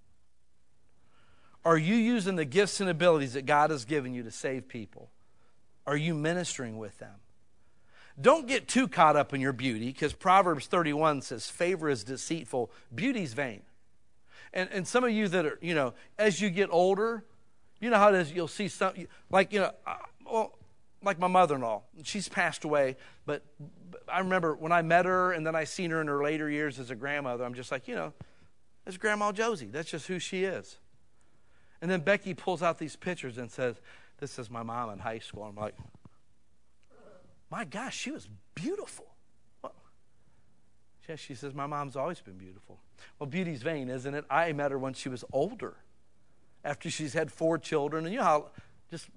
Are you using the gifts and abilities that God has given you to save people? Are you ministering with them? Don't get too caught up in your beauty, because Proverbs thirty-one says favor is deceitful, beauty's vain. And and some of you that are, you know, as you get older, you know how it is, you'll see some, like, you know, uh, well, like my mother-in-law, she's passed away, but, but I remember when I met her and then I seen her in her later years as a grandmother, I'm just like, you know, that's Grandma Josie. That's just who she is. And then Becky pulls out these pictures and says, this is my mom in high school. I'm like, my gosh, she was beautiful. Well, yeah, she says, my mom's always been beautiful. Well, beauty's vain, isn't it? I met her when she was older, after she's had four children. And you know how just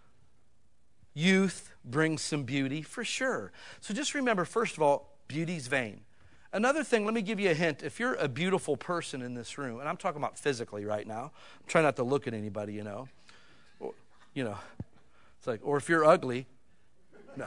youth brings some beauty, for sure. So just remember, first of all, beauty's vain. Another thing, let me give you a hint. If you're a beautiful person in this room, and I'm talking about physically right now. I'm trying not to look at anybody, you know. Or, you know, it's like, or if you're ugly, no.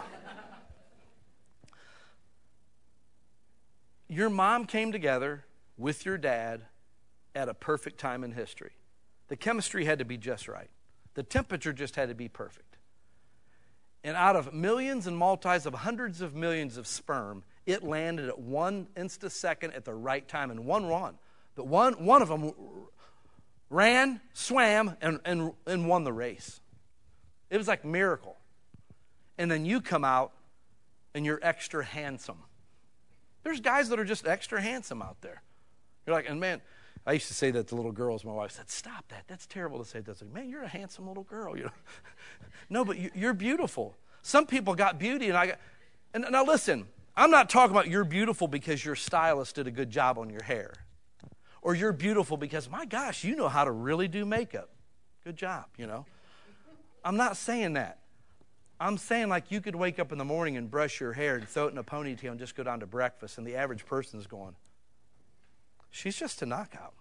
Your mom came together with your dad at a perfect time in history. The chemistry had to be just right. The temperature just had to be perfect. And out of millions and multis of hundreds of millions of sperm, it landed at one instasecond at the right time, and one run. But one, one of them ran, swam, and, and, and won the race. It was like a miracle. And then you come out, and you're extra handsome. There's guys that are just extra handsome out there. You're like, and man, I used to say that to little girls. My wife said, stop that. That's terrible to say that. Like, man, you're a handsome little girl. You know? No, but you're beautiful. Some people got beauty, and I got, and now listen, I'm not talking about you're beautiful because your stylist did a good job on your hair. Or you're beautiful because, my gosh, you know how to really do makeup. Good job, you know. I'm not saying that. I'm saying like you could wake up in the morning and brush your hair and throw it in a ponytail and just go down to breakfast, and the average person is going, she's just a knockout.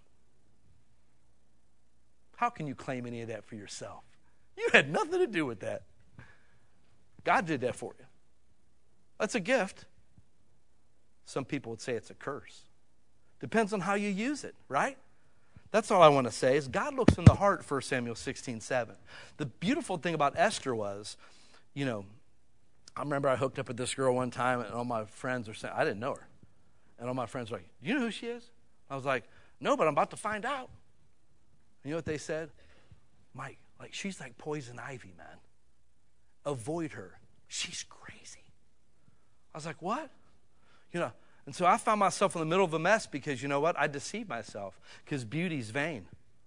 How can you claim any of that for yourself? You had nothing to do with that. God did that for you. That's a gift. Some people would say it's a curse. Depends on how you use it, right? That's all I want to say is God looks in the heart, First Samuel sixteen seven. The beautiful thing about Esther was, you know, I remember I hooked up with this girl one time, and all my friends were saying, I didn't know her. And all my friends were like, do you know who she is? I was like, no, but I'm about to find out. And you know what they said? Mike, like, she's like poison ivy, man. Avoid her. She's crazy. I was like, what? You know, and so I found myself in the middle of a mess because, you know what? I deceived myself because beauty's vain.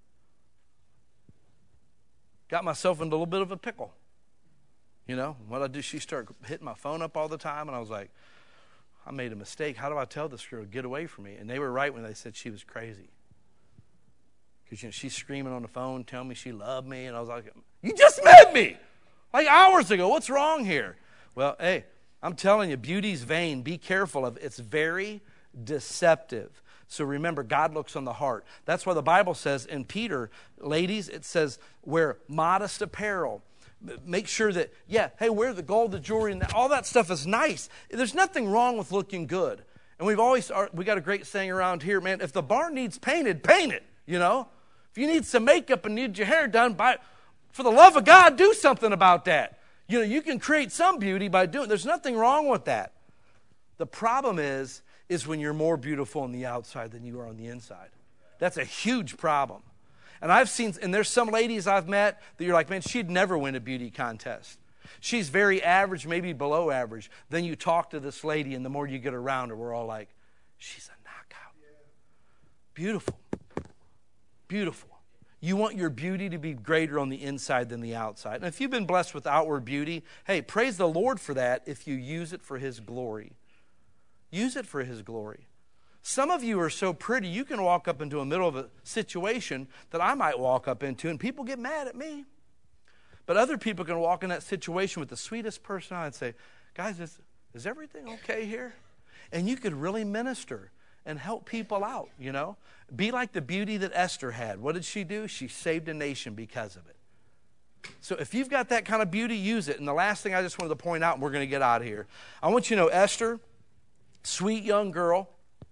Got myself into a little bit of a pickle. You know, what I do, she started hitting my phone up all the time, and I was like, I made a mistake. How do I tell this girl, get away from me? And they were right when they said she was crazy. Because, you know, she's screaming on the phone, telling me she loved me, and I was like, you just met me like hours ago. What's wrong here? Well, hey, I'm telling you, beauty's vain. Be careful of it. It's very deceptive. So remember, God looks on the heart. That's why the Bible says in Peter, ladies, it says, wear modest apparel. Make sure that, yeah, hey, wear the gold, the jewelry, and all that stuff is nice. There's nothing wrong with looking good. And we've always, we got a great saying around here, man, if the barn needs painted, paint it, you know. If you need some makeup and need your hair done, by, for the love of God, do something about that. You know, you can create some beauty by doing, there's nothing wrong with that. The problem is, is when you're more beautiful on the outside than you are on the inside. That's a huge problem. And I've seen, and there's some ladies I've met that you're like, man, she'd never win a beauty contest. She's very average, maybe below average. Then you talk to this lady, and the more you get around her, we're all like, she's a knockout. Beautiful. Beautiful. You want your beauty to be greater on the inside than the outside. And if you've been blessed with outward beauty, hey, praise the Lord for that if you use it for His glory. Use it for His glory. Some of you are so pretty, you can walk up into the middle of a situation that I might walk up into, and people get mad at me. But other people can walk in that situation with the sweetest personality and say, guys, is, is everything okay here? And you could really minister and help people out, you know. Be like the beauty that Esther had. What did she do? She saved a nation because of it. So if you've got that kind of beauty, use it. And the last thing I just wanted to point out, and we're going to get out of here. I want you to know Esther, sweet young girl,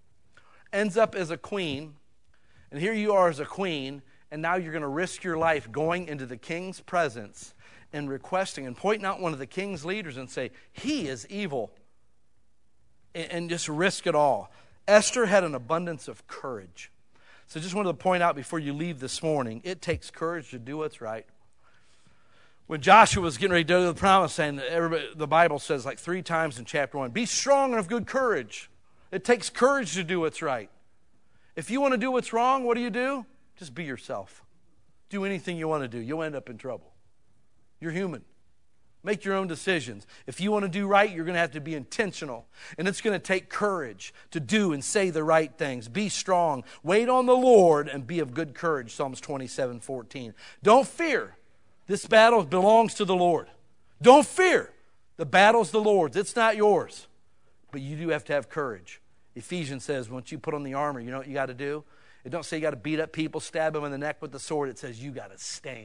ends up as a queen. And here you are as a queen, and now you're going to risk your life going into the king's presence and requesting and pointing out one of the king's leaders and say, he is evil. And, and just risk it all. Esther had an abundance of courage. So just wanted to point out before you leave this morning, it takes courage to do what's right. When Joshua was getting ready to go to the promised land, everybody, the Bible says like three times in chapter one, be strong and of good courage. It takes courage to do what's right. If you want to do what's wrong, what do you do? Just be yourself. Do anything you want to do. You'll end up in trouble. You're human. Make your own decisions. If you want to do right, you're going to have to be intentional. And it's going to take courage to do and say the right things. Be strong. Wait on the Lord and be of good courage. Psalms twenty-seven fourteen. Don't fear. This battle belongs to the Lord. Don't fear. The battle's the Lord's. It's not yours. But you do have to have courage. Ephesians says once you put on the armor, you know what you got to do? It don't say you got to beat up people, stab them in the neck with the sword. It says you got to stand.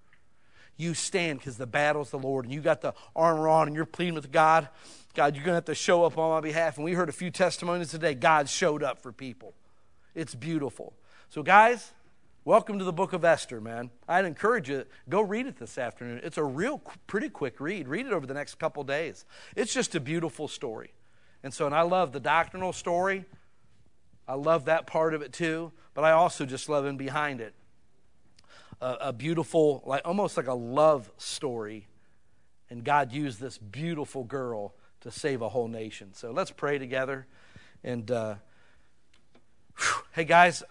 You stand because the battle's the Lord, and you got the armor on, and you're pleading with God. God, you're going to have to show up on my behalf. And we heard a few testimonies today. God showed up for people. It's beautiful. So, guys, welcome to the book of Esther, man. I'd encourage you, go read it this afternoon. It's a real, pretty quick read. Read it over the next couple days. It's just a beautiful story. And so, and I love the doctrinal story. I love that part of it too. But I also just love in behind it. A, a beautiful, like almost like a love story. And God used this beautiful girl to save a whole nation. So let's pray together. And, uh, whew, hey guys,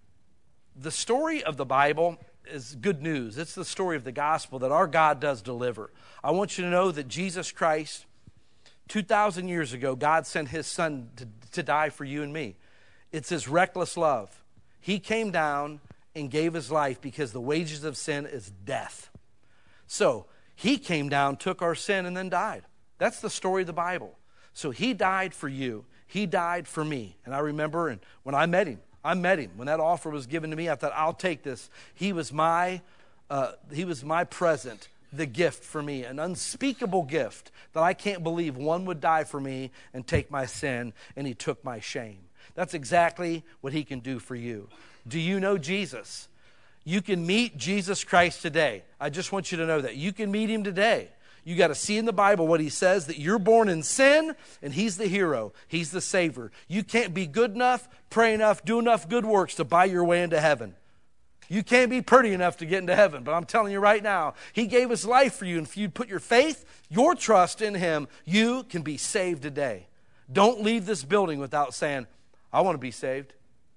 the story of the Bible is good news. It's the story of the gospel that our God does deliver. I want you to know that Jesus Christ, two thousand years ago, God sent his son to, to die for you and me. It's his reckless love. He came down and gave his life because the wages of sin is death. So he came down, took our sin, and then died. That's the story of the Bible. So he died for you. He died for me. And I remember and when I met him, I met him. When that offer was given to me, I thought, I'll take this. He was my, uh, he was my present, the gift for me, an unspeakable gift that I can't believe one would die for me and take my sin, and he took my shame. That's exactly what he can do for you. Do you know Jesus? You can meet Jesus Christ today. I just want you to know that. You can meet him today. You got to see in the Bible what he says, that you're born in sin, and he's the hero. He's the savior. You can't be good enough, pray enough, do enough good works to buy your way into heaven. You can't be pretty enough to get into heaven, but I'm telling you right now, he gave his life for you, and if you put your faith, your trust in him, you can be saved today. Don't leave this building without saying, I want to be saved.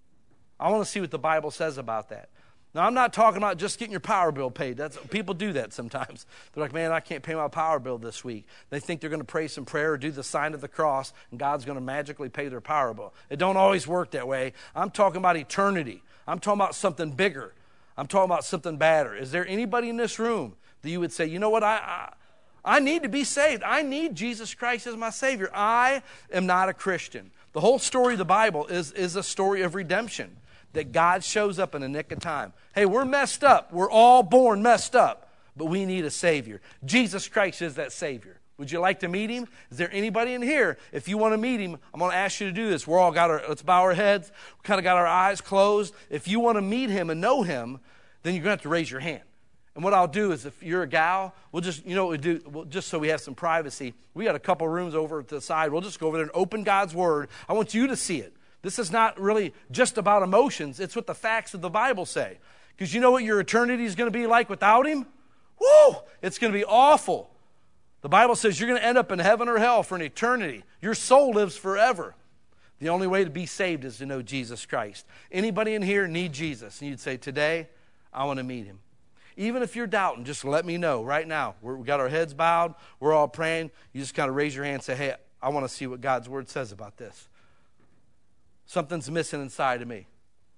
I want to see what the Bible says about that. Now, I'm not talking about just getting your power bill paid. That's, people do that sometimes. They're like, man, I can't pay my power bill this week. They think they're going to pray some prayer or do the sign of the cross, and God's going to magically pay their power bill. It don't always work that way. I'm talking about eternity. I'm talking about something bigger. I'm talking about something badder. Is there anybody in this room that you would say, you know what, I, I, I need to be saved. I need Jesus Christ as my Savior. I am not a Christian. The whole story of the Bible is, is a story of redemption, that God shows up in a nick of time. Hey, we're messed up. We're all born messed up, but we need a Savior. Jesus Christ is that Savior. Would you like to meet him? Is there anybody in here? If you want to meet him, I'm going to ask you to do this. We're all got our, let's bow our heads. We kind of got our eyes closed. If you want to meet him and know him, then you're going to have to raise your hand. And what I'll do is, if you're a gal, we'll just, you know what we do, we'll, just so we have some privacy, we got a couple rooms over to the side. We'll just go over there and open God's Word. I want you to see it. This is not really just about emotions. It's what the facts of the Bible say. Because you know what your eternity is going to be like without him? Woo! It's going to be awful. The Bible says you're going to end up in heaven or hell for an eternity. Your soul lives forever. The only way to be saved is to know Jesus Christ. Anybody in here need Jesus? And you'd say, today, I want to meet him. Even if you're doubting, just let me know right now. We're, we got our heads bowed. We're all praying. You just kind of raise your hand and say, hey, I want to see what God's Word says about this. Something's missing inside of me.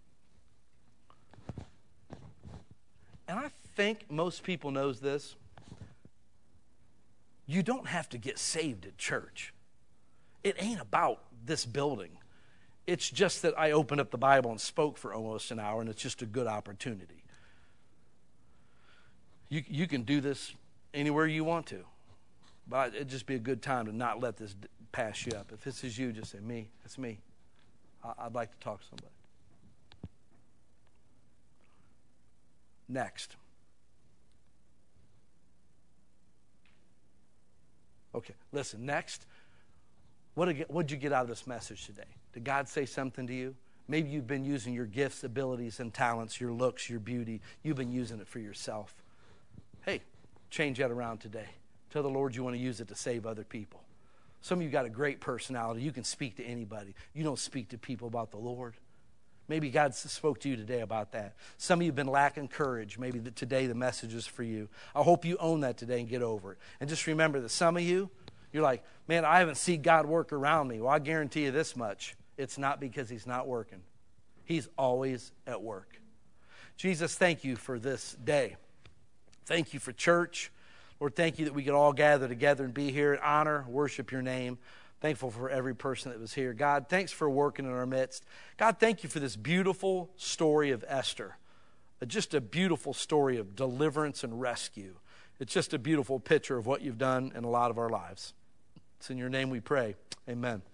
And I think most people knows this. You don't have to get saved at church. It ain't about this building. It's just that I opened up the Bible and spoke for almost an hour, and it's just a good opportunity. You, you can do this anywhere you want to. But it'd just be a good time to not let this pass you up. If this is you, just say, me, it's me. I, I'd like to talk to somebody. Next. Okay, listen, next. What did what'd you get out of this message today? Did God say something to you? Maybe you've been using your gifts, abilities, and talents, your looks, your beauty. You've been using it for yourself. Hey, change that around today. Tell the Lord you want to use it to save other people. Some of you got a great personality. You can speak to anybody. You don't speak to people about the Lord. Maybe God spoke to you today about that. Some of you have been lacking courage. Maybe the, today the message is for you. I hope you own that today and get over it. And just remember that some of you, you're like, man, I haven't seen God work around me. Well, I guarantee you this much. It's not because he's not working. He's always at work. Jesus, thank you for this day. Thank you for church. Lord, thank you that we could all gather together and be here and honor, worship your name. Thankful for every person that was here. God, thanks for working in our midst. God, thank you for this beautiful story of Esther. Just a beautiful story of deliverance and rescue. It's just a beautiful picture of what you've done in a lot of our lives. It's in your name we pray. Amen.